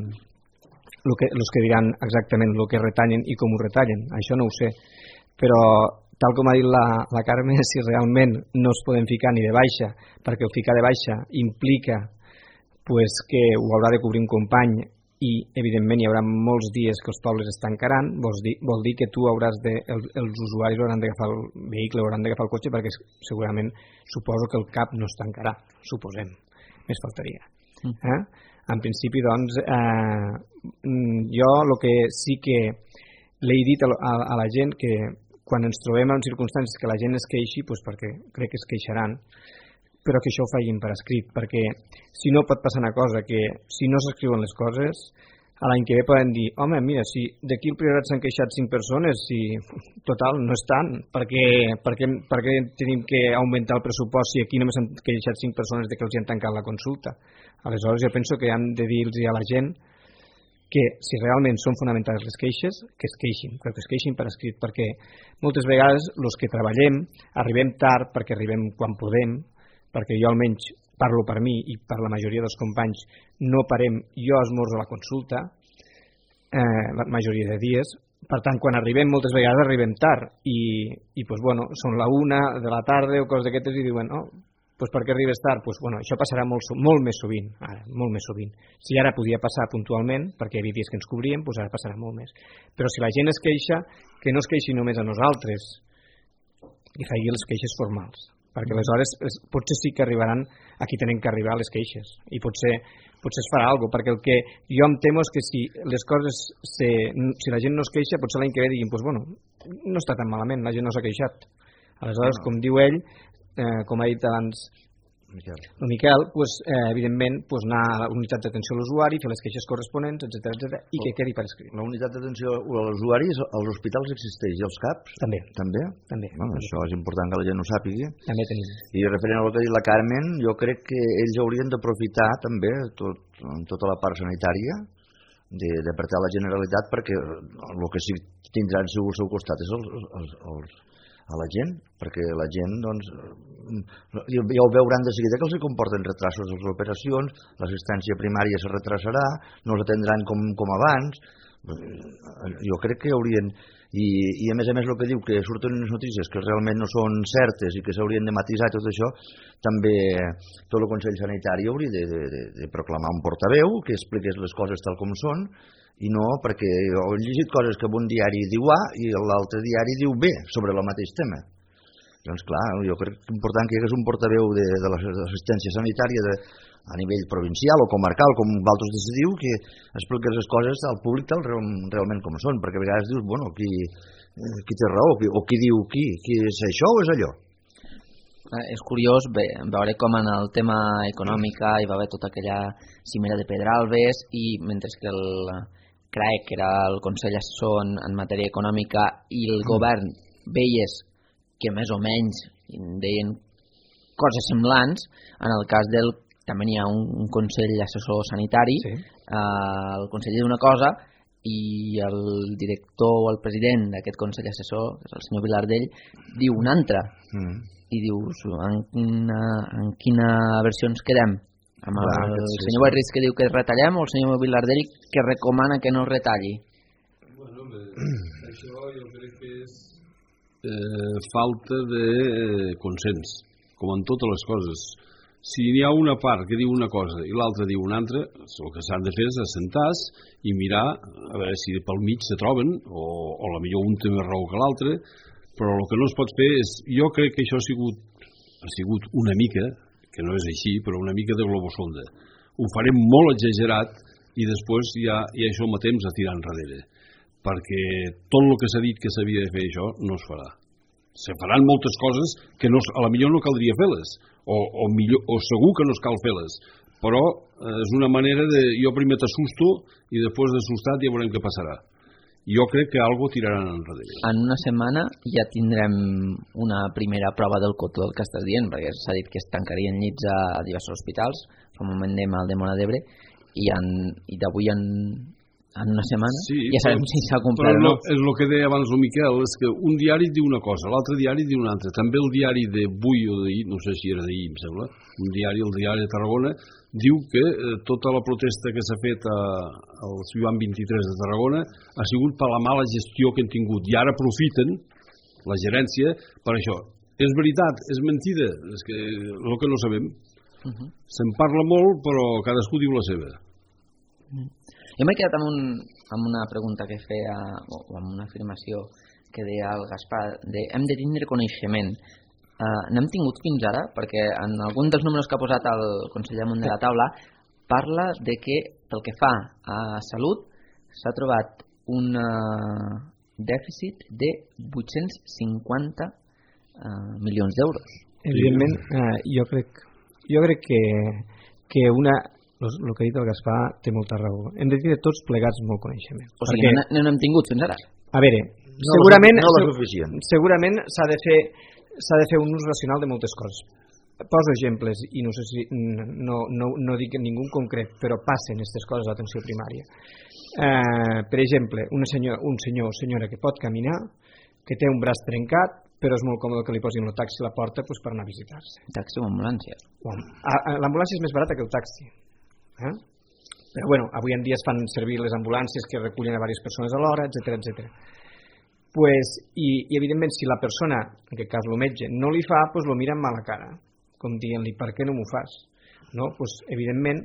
que diran exactament el que retallen i com ho retallen. Això no ho sé, però tal com ha dit la Carme, si realment no es poden ficar ni de baixa, perquè el ficar de baixa implica que ho haurà de cobrir un company i evidentment hi haurà molts dies que els pobles es tancaran, vol dir que tu els usuaris hauran d'agafar el vehicle, hauran d'agafar el cotxe perquè segurament suposo que el CAP no es tancarà, suposem, més faltaria. En principi doncs jo el que sí que l'he dit a la gent que quan ens trobem en circumstàncies que la gent es queixi, perquè crec que es queixaran, però que això ho facin per escrit, perquè si no pot passar una cosa, que si no s'escriuen les coses, a l'any que ve poden dir, home, mira, si d'aquí al Priorat s'han queixat 5 persones, si total, no és tant, perquè tenim que augmentar el pressupost si aquí només s'han queixat 5 persones de que els han tancat la consulta. Aleshores jo penso que hem de dir-los a la gent que si realment són fonamentals les queixes, que es queixin, però que es queixin per escrit, perquè moltes vegades els que treballem arribem tard perquè arribem quan podem, perquè jo almenys parlo per mi i per la majoria dels companys no parem, jo esmorzo a la consulta la majoria de dies, per tant quan arribem moltes vegades arribem tard i són la 1 de la tarda o coses d'aquestes i diuen per què arribes tard? Això passarà molt més sovint, molt més sovint. Si ara podia passar puntualment perquè hi havia dies que ens cobríem, ara passarà molt més, però si la gent es queixa, que no es queixi només a nosaltres i faci les queixes formals, perquè aleshores potser sí que arribaran a qui tenen que arribar les queixes i potser es farà alguna cosa, perquè el que jo em temo és que si les coses si la gent no es queixa, potser l'any que ve diguin no està tan malament, la gent no s'ha queixat. Aleshores, com diu ell, com ha dit abans El Miquel, evidentment, anar a la unitat d'atenció a l'usuari, fer les queixes corresponents, etc i que quedi per escrit. La unitat d'atenció a l'usuari als hospitals existeix i als CAPs? També. També? També. Bueno, això és important que la gent ho sàpigui. També tenim. I referent al que ha dit la Carmen, jo crec que ells haurien d'aprofitar també tota la part sanitària d'apartar la Generalitat, perquè el que sí tindran segur al seu costat és a la gent, perquè la gent ja ho veuran de seguida que els comporten retrasos de les operacions, l'assistència primària se retrasarà, no els atendran com abans. Jo crec que haurien, i a més el que diu que surten unes notícies que realment no són certes i que s'haurien de matisar tot això, també tot el Consell Sanitari hauria de proclamar un portaveu que expliqués les coses tal com són, i no perquè he llegit coses que un diari diu A i l'altre diari diu B sobre el mateix tema. Doncs clar, jo crec que és important que hi hagués un portaveu de l'assistència sanitària a nivell provincial o comarcal, com vosaltres decidiu, que expliqués les coses al públic tal realment com són, perquè a vegades dius, bueno, qui té raó, o qui diu qui és això o és allò. És curiós veure com en el tema econòmic hi va haver tota aquella cimera de Pedralbes i mentre que el CRAE, que era el Consell Assessor en matèria econòmica, i el govern veies que més o menys deien coses semblants, en el cas també n'hi ha un Consell Assessor Sanitari, sí. El Consell diu una cosa i el director o el president d'aquest Consell Assessor, el senyor Vilardell, diu una altra. I dius, en quina versió ens quedem? Amb el senyor Barris que diu que retallem o el senyor Vilardell que recomana que no es retalli? Bueno, això jo crec que és falta de consens, com en totes les coses. Si n'hi ha una part que diu una cosa i l'altra diu una altra, el que s'han de fer és assentar-se i mirar a veure si pel mig se troben o a la millor un té més raó que l'altre, però el que no es pot fer és, jo crec que això ha sigut una mica, que no és així, però una mica de globosonda. Ho farem molt exagerat i després ja això el temps a tirar enrere, perquè tot el que s'ha dit que s'havia de fer això no es farà. Se faran moltes coses que a la millor no caldria fer-les, o segur que no es cal fer-les, però és una manera de, jo primer t'assusto i després d'assustat ja veurem què passarà. Jo crec que algo tiraran enrere. En una setmana ja tindrem una primera prova del cotó del que estàs dient, perquè s'ha dit que es tancarien llits a diversos hospitals, fa un moment dèiem al de Móra d'Ebre, i d'avui en una setmana ja sabem si s'ha complert o no. És el que deia abans el Miquel, és que un diari diu una cosa, l'altre diari diu una altra. També el diari d'avui o d'ahir, no sé si era d'ahir, em sembla, el diari de Tarragona, diu que tota la protesta que s'ha fet al Joan 23 de Tarragona ha sigut per la mala gestió que han tingut i ara aprofiten la gerència per això. És veritat, és mentida, és que el que no sabem. Se'n parla molt, però cadascú diu la seva. Jo m'he quedat amb una pregunta que feia, o amb una afirmació que deia el Gaspar, hem de tindre coneixement. N'hem tingut fins ara, perquè en algun dels números que ha posat el conseller amunt de la taula parla de que pel que fa a salut s'ha trobat un dèficit de 850 milions d'euros. Evidentment, jo crec que el que ha dit el Gaspar té molta raó. Hem de tenir tots plegats molt coneixement. O sigui, no n'hem tingut fins ara. A veure, segurament s'ha de fer un ús racional de moltes coses. Poso exemples i no sé si no dic ningú en concret, però passen aquestes coses a l'atenció primària. Per exemple, un senyor o senyora que pot caminar, que té un braç trencat, però és molt còmode que li posin el taxi a la porta per anar a visitar-se. Taxi o ambulància? L'ambulància és més barata que el taxi. Però bueno, avui en dia es fan servir les ambulàncies que recullen a diverses persones alhora, etc. I evidentment si la persona, en aquest cas el metge, no li fa, lo mira amb mala cara, com dient-li, per què no m'ho fas? No? Evidentment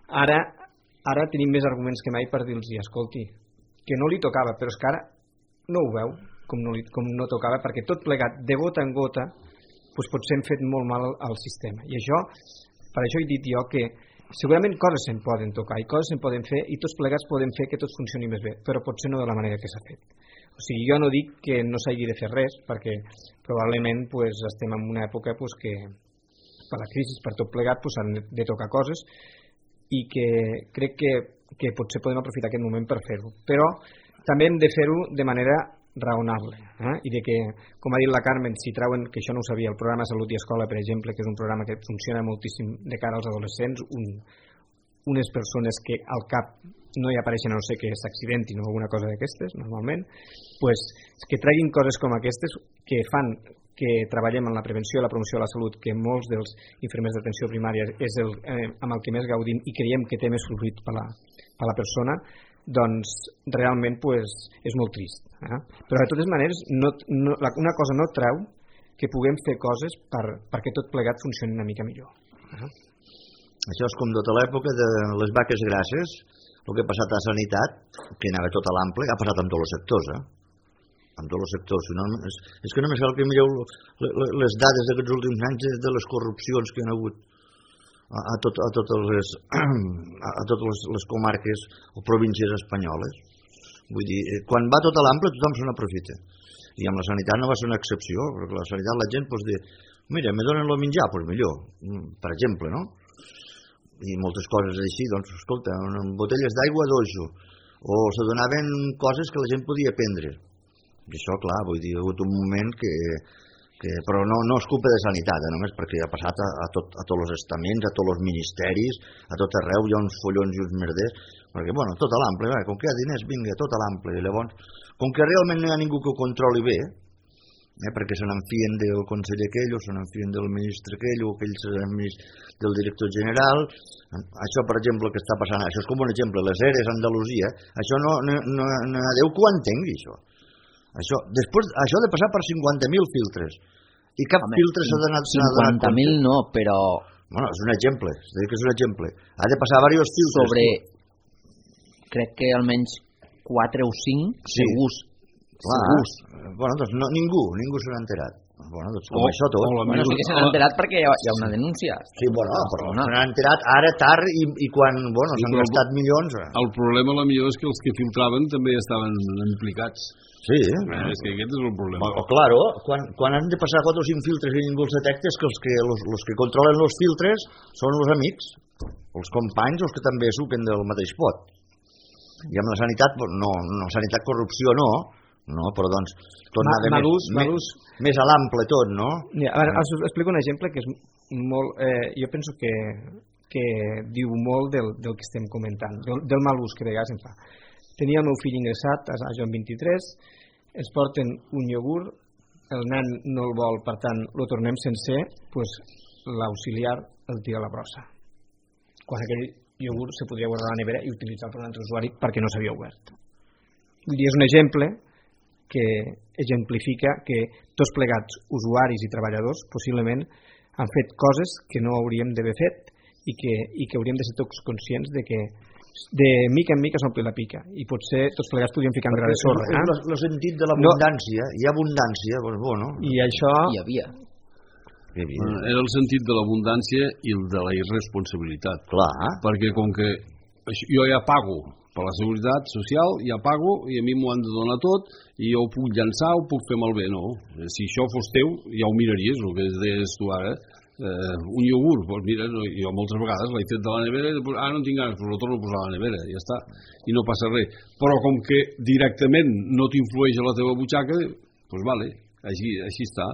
ara tenim més arguments que mai per dir-los, escolti, que no li tocava, però és que ara no ho veu com no tocava, perquè tot plegat de gota en gota potser hem fet molt mal al sistema, i per això he dit jo que segurament coses se'n poden tocar i coses se'n poden fer i tots plegats podem fer que tot funcioni més bé, però potser no de la manera que s'ha fet. O sigui, jo no dic que no s'hagi de fer res, perquè probablement estem en una època que per la crisi, per tot plegat, s'han de tocar coses i que crec que potser podem aprofitar aquest moment per fer-ho. Però també hem de fer-ho de manera raonable, i de que, com ha dit la Carmen, si trauen, que això no ho sabia, el programa Salut i Escola, per exemple, que és un programa que funciona moltíssim de cara als adolescents, unes persones que al cap no hi apareixen a no ser que s'accidentin o alguna cosa d'aquestes, normalment, pues, que treguin coses com aquestes que fan que treballem en la prevenció i la promoció de la salut, que molts dels infermers d'atenció primària és amb el que més gaudim i creiem que té més fruit per la persona, doncs realment és molt trist. Però de totes maneres una cosa no treu que puguem fer coses perquè tot plegat funcioni una mica millor. Això és com tota l'època de les vaques grasses, el que ha passat a Sanitat, que anava tot a l'ample, ha passat amb tots els sectors, amb tots els sectors. És que només cal que mireu les dades d'aquests últims anys de les corrupcions que hi ha hagut a totes les comarques o províncies espanyoles. Vull dir, quan va tot a l'ample tothom se n'aprofita. I amb la sanitat no va ser una excepció, perquè la sanitat la gent diu, mira, me donen el menjar, doncs millor, per exemple, no? I moltes coses així, doncs, escolta, botelles d'aigua d'oixo, o se donaven coses que la gent podia prendre. I això, clar, vull dir, hi ha hagut un moment però no és culpa de sanitat, només perquè ha passat a tots els estaments, a tots els ministeris, a tot arreu hi ha uns follons i uns merders, perquè, bueno, tot a l'ample, com que hi ha diners, vinga, tot a l'ample, i llavors, com que realment no hi ha ningú que ho controli bé, perquè se n'enfien del conseller aquell, o se n'enfien del ministre aquell, o aquell del director general, això, per exemple, que està passant, això és com un exemple, les ERES a Andalusia, això no Déu que ho entengui, això. Això de passar per 50.000 filtres i cap filtre s'ha donat 50.000 no, però bueno, és un exemple, ha de passar diversos filtres sobre crec que almenys 4 o 5 segurs. Bueno, doncs ningú se n'ha enterat. Bueno, doncs com això tot. Bueno, sí que se n'ha enterat perquè hi ha una denúncia. Sí, bueno, però se n'ha enterat ara tard i quan, bueno, s'han gastat milions. El problema, la millor, és que els que filtraven també estaven implicats. Sí, és que aquest és el problema. Claro, quan han de passar 4 o 5 filtres i ningú els detecta, és que els que controlen els filtres són els amics, els companys, els que també suquen del mateix pot. I amb la sanitat, no, sanitat corrupció no, però doncs tot més a l'ample tot, no? Ara us explico un exemple que és molt, jo penso que diu molt del que estem comentant, del mal ús que de vegades en fa. Tenia el meu fill ingressat a Joan 23, ens porten un iogurt, el nen no el vol, per tant, lo tornem sencer, doncs l'auxiliar el tira a la brossa. Quan aquell iogurt se podria guardar a la nevera i utilitzar per un altre usuari perquè no s'havia obert. Vull dir, és un exemple que exemplifica que tots plegats, usuaris i treballadors, possiblement han fet coses que no hauríem d'haver fet i que hauríem de ser tots conscients de que de mica en mica s'ompli la pica i potser tots plegats podríem ficar en gra de sorra. El sentit de l'abundància, hi ha abundància, doncs bueno. I això hi havia. Era el sentit de l'abundància i el de la irresponsabilitat. Clar. Perquè com que jo ja pago per la seguretat social, ja pago i a mi m'ho han de donar tot i jo ho puc llançar, ho puc fer malbé, no. Si això fos teu, ja ho miraries, el que deies tu ara. Un iogurt, doncs mira, jo moltes vegades l'he fet de la nevera i després, no en tinc ganes, però el torno a posar a la nevera, ja està, i no passa res. Però com que directament no t'influeix a la teva butxaca, doncs vale, així està.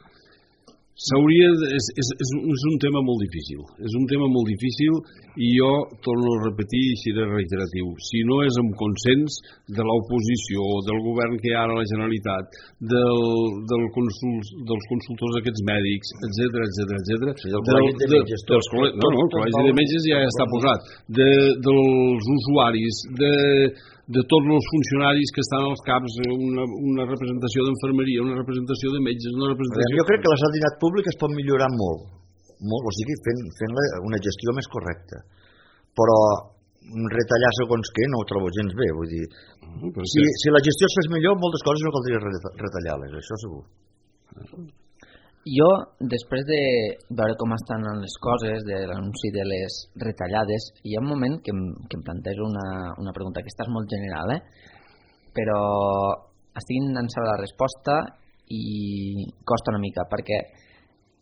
És un tema molt difícil, i jo torno a repetir i seré reiteratiu, si no és amb consens de l'oposició, del govern que hi ha ara a la Generalitat, dels consultors d'aquests mèdics, etc. Del col·legi de metges. El col·legi de metges ja està posat, dels usuaris, de tots els funcionaris que estan als CAPs, una representació d'enfermeria, una representació de metges, una representació... Jo crec que la sanitat pública es pot millorar molt, o sigui, fent una gestió més correcta. Però retallar segons què no ho trobo gens bé, vull dir, si la gestió es fes millor, moltes coses no caldria retallar-les, això segur. Jo, després de veure com estan les coses, de l'anunci de les retallades, hi ha un moment que em plantejo una pregunta, que està molt general, però estic intentant saber la resposta i costa una mica, perquè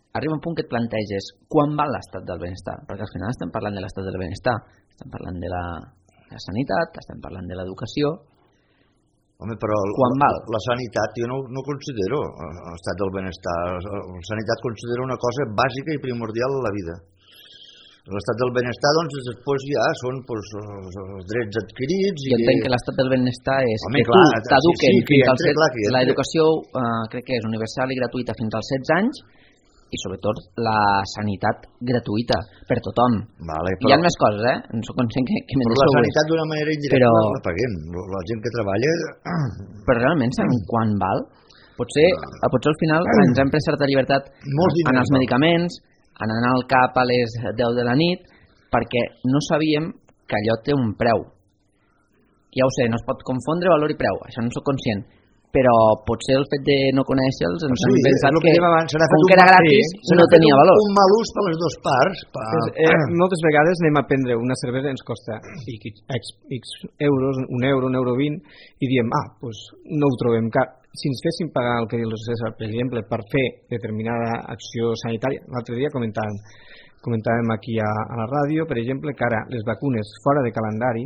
arriba un punt que et planteges quan val l'estat del benestar, perquè al final estem parlant de l'estat del benestar, estem parlant de la sanitat, estem parlant de l'educació. Home, però la sanitat jo no considero l'estat del benestar. La sanitat considero una cosa bàsica i primordial a la vida. L'estat del benestar, doncs, després ja són els drets adquirits. Jo entenc que l'estat del benestar és que tu t'eduquen fins als 16 anys. L'educació crec que és universal i gratuïta fins als 16 anys, i sobretot la sanitat gratuïta per tothom. Hi ha més coses, no soc conscient que me però la sanitat d'una manera indirecta la paguem, la gent que treballa. Però realment sabem quan val? Potser al final ens hem pres certa llibertat en els medicaments, en anar al cap a les 10 de la nit, perquè no sabíem que allò té un preu. Ja ho sé, no es pot confondre valor i preu, això no soc conscient, però potser el fet de no conèixer-los ens hem pensat que com que era gratis no tenia valor. Un mal ús per les dues parts. Moltes vegades anem a prendre una cervesa, ens costa X euros, un euro 20, i diem, doncs no ho trobem car. Si ens fessin pagar el que diu el César, per exemple, per fer determinada acció sanitària, l'altre dia comentàvem aquí a la ràdio, per exemple, que ara les vacunes fora de calendari,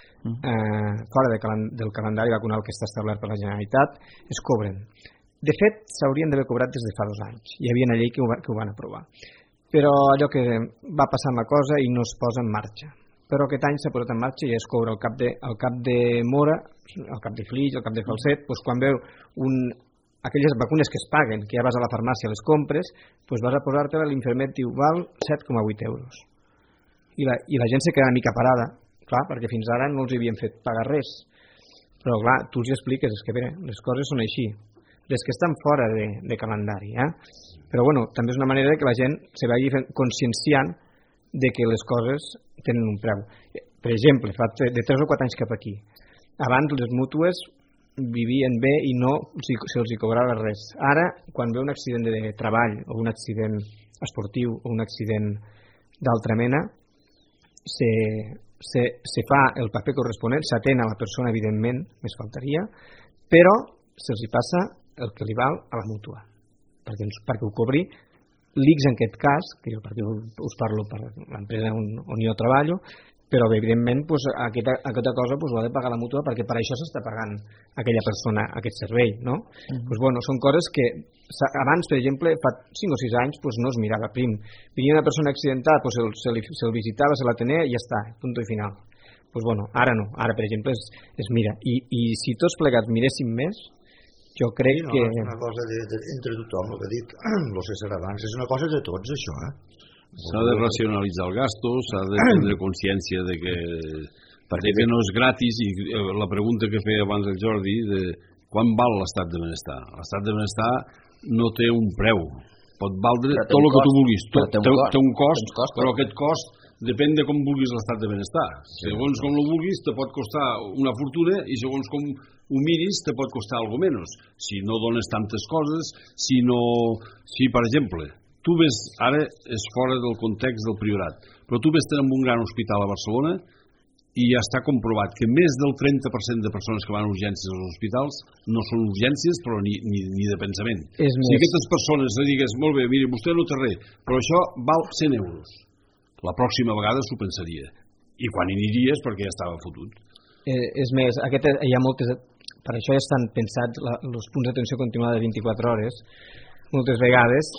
fora del calendari vacunal que està establert per la Generalitat, es cobren. De fet, s'haurien d'haver cobrat des de fa 2 anys. Hi havia una llei que ho van aprovar. Però allò que va passar amb la cosa i no es posa en marxa. Però aquest any s'ha posat en marxa i es cobra el cap de mora, el cap de Flix, el cap de Falset, doncs quan veu aquelles vacunes que es paguen, que ja vas a la farmàcia, les compres, doncs vas a posar-te-la, l'infermer diu, val 7,8 euros. I la gent se queda una mica parada, clar, perquè fins ara no els havien fet pagar res. Però clar, tu els expliques, és que bé, les coses són així. Les que estan fora de calendari, Però bueno, també és una manera que la gent se vagi conscienciant de que les coses tenen un preu. Per exemple, fa de 3 o 4 anys cap aquí, abans les mútues vivien bé i no se'ls cobrava res. Ara, quan ve un accident de treball o un accident esportiu o un accident d'altra mena, se fa el paper corresponent, s'atén a la persona, evidentment, més faltaria, però se'ls passa el que li val a la mútua, perquè ho cobri l'ICS en aquest cas, que jo perquè us parlo per l'empresa on jo treballo, però evidentment aquesta cosa ho ha de pagar la mútua perquè per això s'està pagant aquella persona aquest servei, no? Bueno, són coses que abans, per exemple, fa 5 o 6 anys no es mirava prim. Venia una persona accidentada, se'l visitava, se l'atenia i ja està, punt i final. Bueno, ara no, ara per exemple es mira, i si tots plegats miréssim més, jo crec que... És una cosa entre tothom, el que ha dit el César abans, és una cosa de tots això, S'ha de racionalitzar el gasto, s'ha de prendre consciència de que no és gratis, i la pregunta que feia abans el Jordi, de quan val l'estat de benestar? L'estat de benestar no té un preu, pot valdre tot el que tu vulguis, té un cost, però aquest cost depèn de com vulguis l'estat de benestar. Segons com el vulguis te pot costar una fortuna i segons com ho miris te pot costar algo menys. Si no dones tantes coses, si per exemple, tu ves, ara és fora del context del Priorat, però tu ves tenint un gran hospital a Barcelona i ja està comprovat que més del 30% de persones que van a urgències als hospitals no són urgències però ni de pensament. Si aquestes persones li digues, molt bé, miri, vostè no té res, però això val 100 euros. La pròxima vegada s'ho pensaria. I quan hi aniries perquè ja estava fotut. És més, hi ha moltes... Per això ja estan pensats els punts d'atenció continuada de 24 hores. Moltes vegades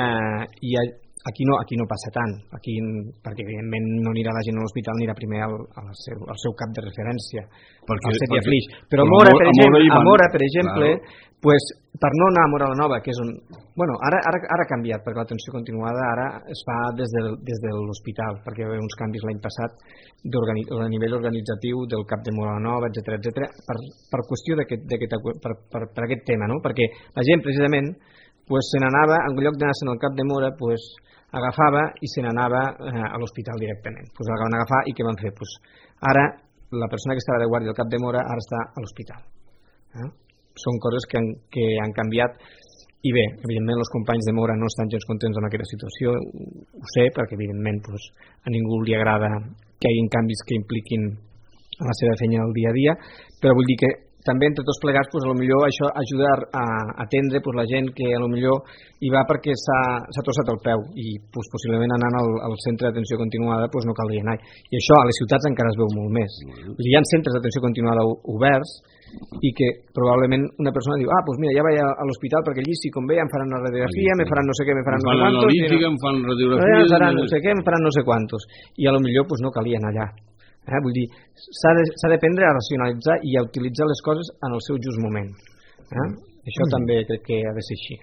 aquí no passa tant, perquè evidentment no anirà la gent a l'hospital, anirà primer al seu cap de referència, al Set i a Flix. Però a Móra, per exemple, per no anar a Móra la Nova, que és on... Bueno, ara ha canviat, perquè l'atenció continuada ara es fa des de l'hospital, perquè hi va haver uns canvis l'any passat a nivell organitzatiu del cap de Móra la Nova, etc. Per qüestió per aquest tema, no? Perquè la gent precisament se n'anava, en lloc d'anar-se'n al cap de Móra, agafava i se n'anava a l'hospital directament. La van agafar i què van fer? Ara la persona que estava de guàrdia al cap de Móra ara està a l'hospital. Són coses que han canviat i bé, evidentment els companys de Móra no estan gens contents amb aquesta situació, ho sé, perquè evidentment a ningú li agrada que hi hagi canvis que impliquin la seva feina del dia a dia, però vull dir que també entre tots plegats pues, potser això ajuda a atendre pues, la gent que potser hi va perquè s'ha torçat el peu i pues, possiblement anant al centre d'atenció continuada pues, no caldria anar. I això a les ciutats encara es veu molt més. Hi ha centres d'atenció continuada oberts i que probablement una persona diu pues mira, ja vaig a l'hospital perquè allí si convé em faran una radiografia, me faran no sé què, me faran no sé quantos, analítica, em fan radiografia, em faran no sé què, em faran no sé quantos, i potser pues, no calia anar allà. Vull dir, s'ha d'aprendre a racionalitzar i a utilitzar les coses en el seu just moment. Això també crec que ha de ser així.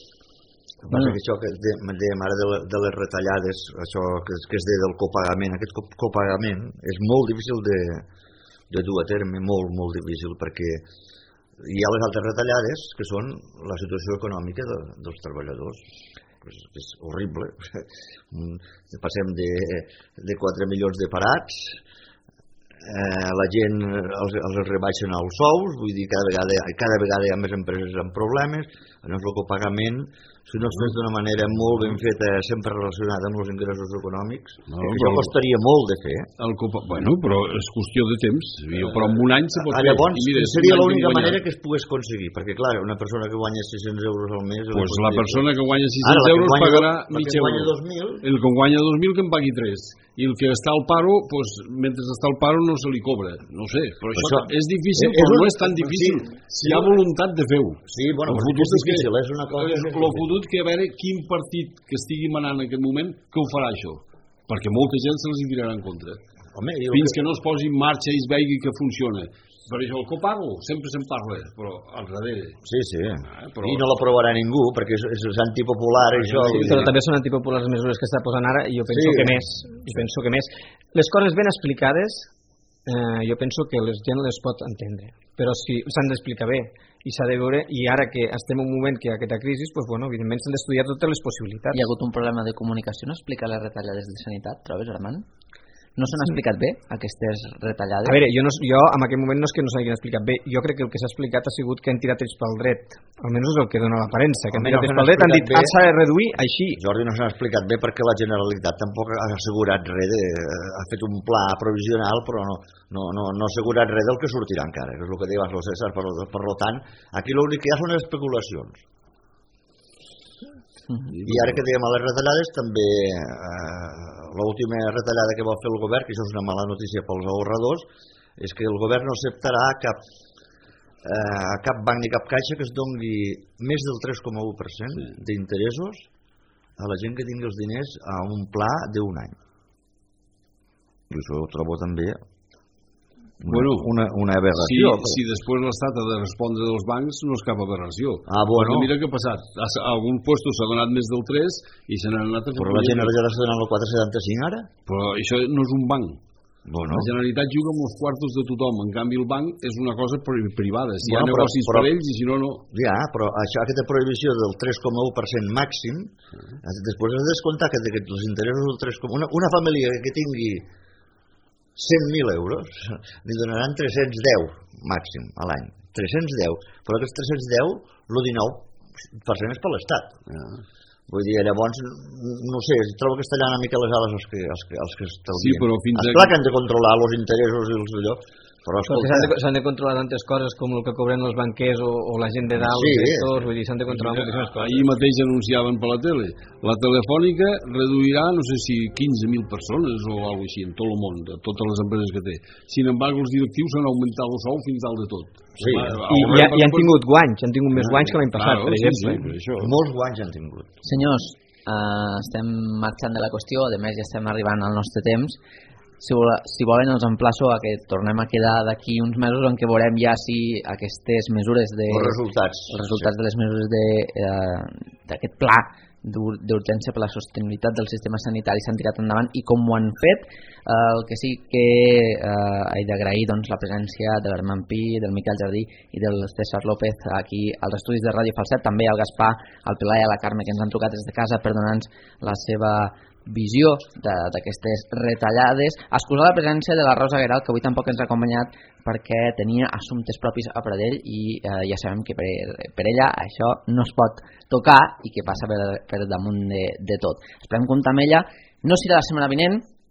Això que dèiem ara de les retallades, això que es deia del copagament, aquest copagament és molt difícil de dur a terme, molt difícil, perquè hi ha les altres retallades que són la situació econòmica dels treballadors. És horrible. Passem de 4 milions de parats, la gent els rebaixen els sous, vull dir, cada vegada hi ha més empreses amb problemes. El copagament, si no es fes d'una manera molt ben feta, sempre relacionada amb els ingressos econòmics, això costaria molt de fer. Bueno, però és qüestió de temps, però en un any se pot fer. Llavors, seria l'única manera que es pogués aconseguir, perquè clar, una persona que guanya 600 euros al mes... Doncs la persona que guanya 600 euros pagarà mig euro. El que guanya 2.000 que en pagui 3. I el que està al paro, mentre està al paro no se li cobra, no sé, però això és difícil, però no és tan difícil si hi ha voluntat de fer-ho. Sí, bueno, el fotut és difícil, és una cosa... El fotut que a veure quin partit que estigui manant en aquest moment que ho farà això, perquè molta gent se les hi tirarà en contra. Fins que no es posi en marxa i es vegi que funciona. Per això el copago sempre se'n parla, però al darrere. Sí. I no l'aprovarà ningú, perquè és antipopular això. Però també són antipopulars les mesures que està posant ara i jo penso que més. Les coses ben explicades, jo penso que la gent les pot entendre, però si s'han d'explicar bé i s'ha de veure, i ara que estem en un moment que hi ha aquesta crisi, evidentment s'han d'estudiar totes les possibilitats. Hi ha hagut un problema de comunicació en explicar les retallades de sanitat, trobes, Armand? No s'han explicat bé aquestes retallades? A veure, jo en aquest moment no és que no s'hagin explicat bé, jo crec que el que s'ha explicat ha sigut que han tirat ells pel dret, almenys és el que dona l'aparença, que han tirat ells pel dret, han dit s'ha de reduir així. Jordi, no s'ha explicat bé perquè la Generalitat tampoc ha assegurat res, ha fet un pla provisional però no ha assegurat res del que sortirà encara, que és el que deia el César, per tant, aquí l'únic que hi ha són especulacions. I ara que dèiem a les retallades també l'última retallada que va fer el govern, que això és una mala notícia pels ahorradors, és que el govern no acceptarà a cap banc ni cap caixa que es doni més del 3,1% d'interessos a la gent que tingui els diners a un pla d'un any. I això ho trobo també una aberració. Si després l'Estat ha de respondre dels bancs, no és cap aberració. Bueno. Mira què ha passat. A alguns puestos s'ha donat més del 3 i se n'han anat a fer... Però la Generalitat està donant el 4,75 ara? Però això no és un banc. La Generalitat juga amb els quartos de tothom. En canvi el banc és una cosa privada. Si hi ha negocis per ells i si no, no. Ja, però aquesta prohibició del 3,1% màxim, després has de descomptar que els interessos del 3,1%... Una família que tingui 100.000 euros li donaran 310 màxim a l'any, 310, però aquests 310 el 19% és per l'Estat. Vull dir, llavors, no sé, trobo que es tallen una mica les ales els que estalvien. Sí, però fins clar que han de controlar els interessos i els allò, però s'han de controlar tantes coses com el que cobren els banquers o la gent de dalt, vull dir, s'han de controlar moltíssimes coses. Ahir mateix anunciaven per la tele, la Telefònica reduirà, no sé si 15.000 persones o alguna cosa així, en tot el món, de totes les empreses que té. Sin embargo, els directius han augmentat el sou fins dalt de tot. Sí, i han tingut guanys, han tingut més guanys que l'any passat, per exemple. Molts guanys han tingut. Senyors, estem marxant de la qüestió, a més ja estem arribant al nostre temps. Si volen els emplaço a que tornem a quedar d'aquí uns mesos en què veurem ja si aquestes mesures els resultats de les mesures d'aquest pla d'urgència per la sostenibilitat del sistema sanitari s'han tirat endavant i com ho han fet. El que sí que he d'agrair la presència de l'Armand Pi, del Miquel Jardí i del César López aquí als estudis de Ràdio Falset, també al Gaspar, al Pilar i a la Carme que ens han trucat des de casa per donar-nos la seva visió d'aquestes retallades. Excusar la presència de la Rosa Guerau, que avui tampoc ens ha acompanyat perquè tenia assumptes propis a Pradell i ja sabem que per ella això no es pot tocar i que passa per damunt de tot. Esperem comptar amb ella. No serà la setmana vinent,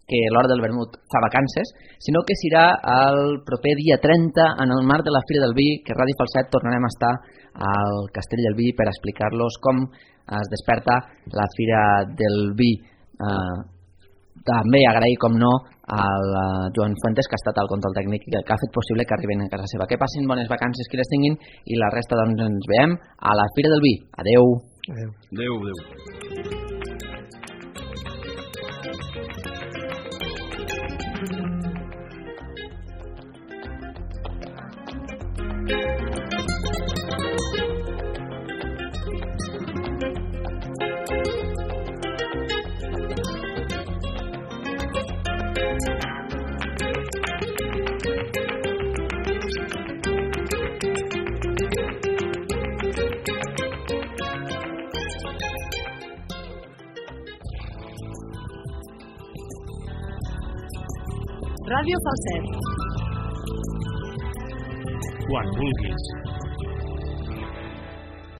que l'Hora del Vermut fa vacances, sinó que serà el proper dia 30 en el marc de la Fira del Vi, que Ràdio Falset tornarem a estar al Castell del Vi per explicar-los com es desperta la Fira del Vi. També agrair, com no, al Joan Fuentes, que ha estat al control tècnic i que ha fet possible que arribin a casa seva. Que passin bones vacances qui les tinguin i la resta doncs ens veiem a la Fira del Vi. Adeu. Adeu, adeu. Ràdio Falset. Quan vulguis.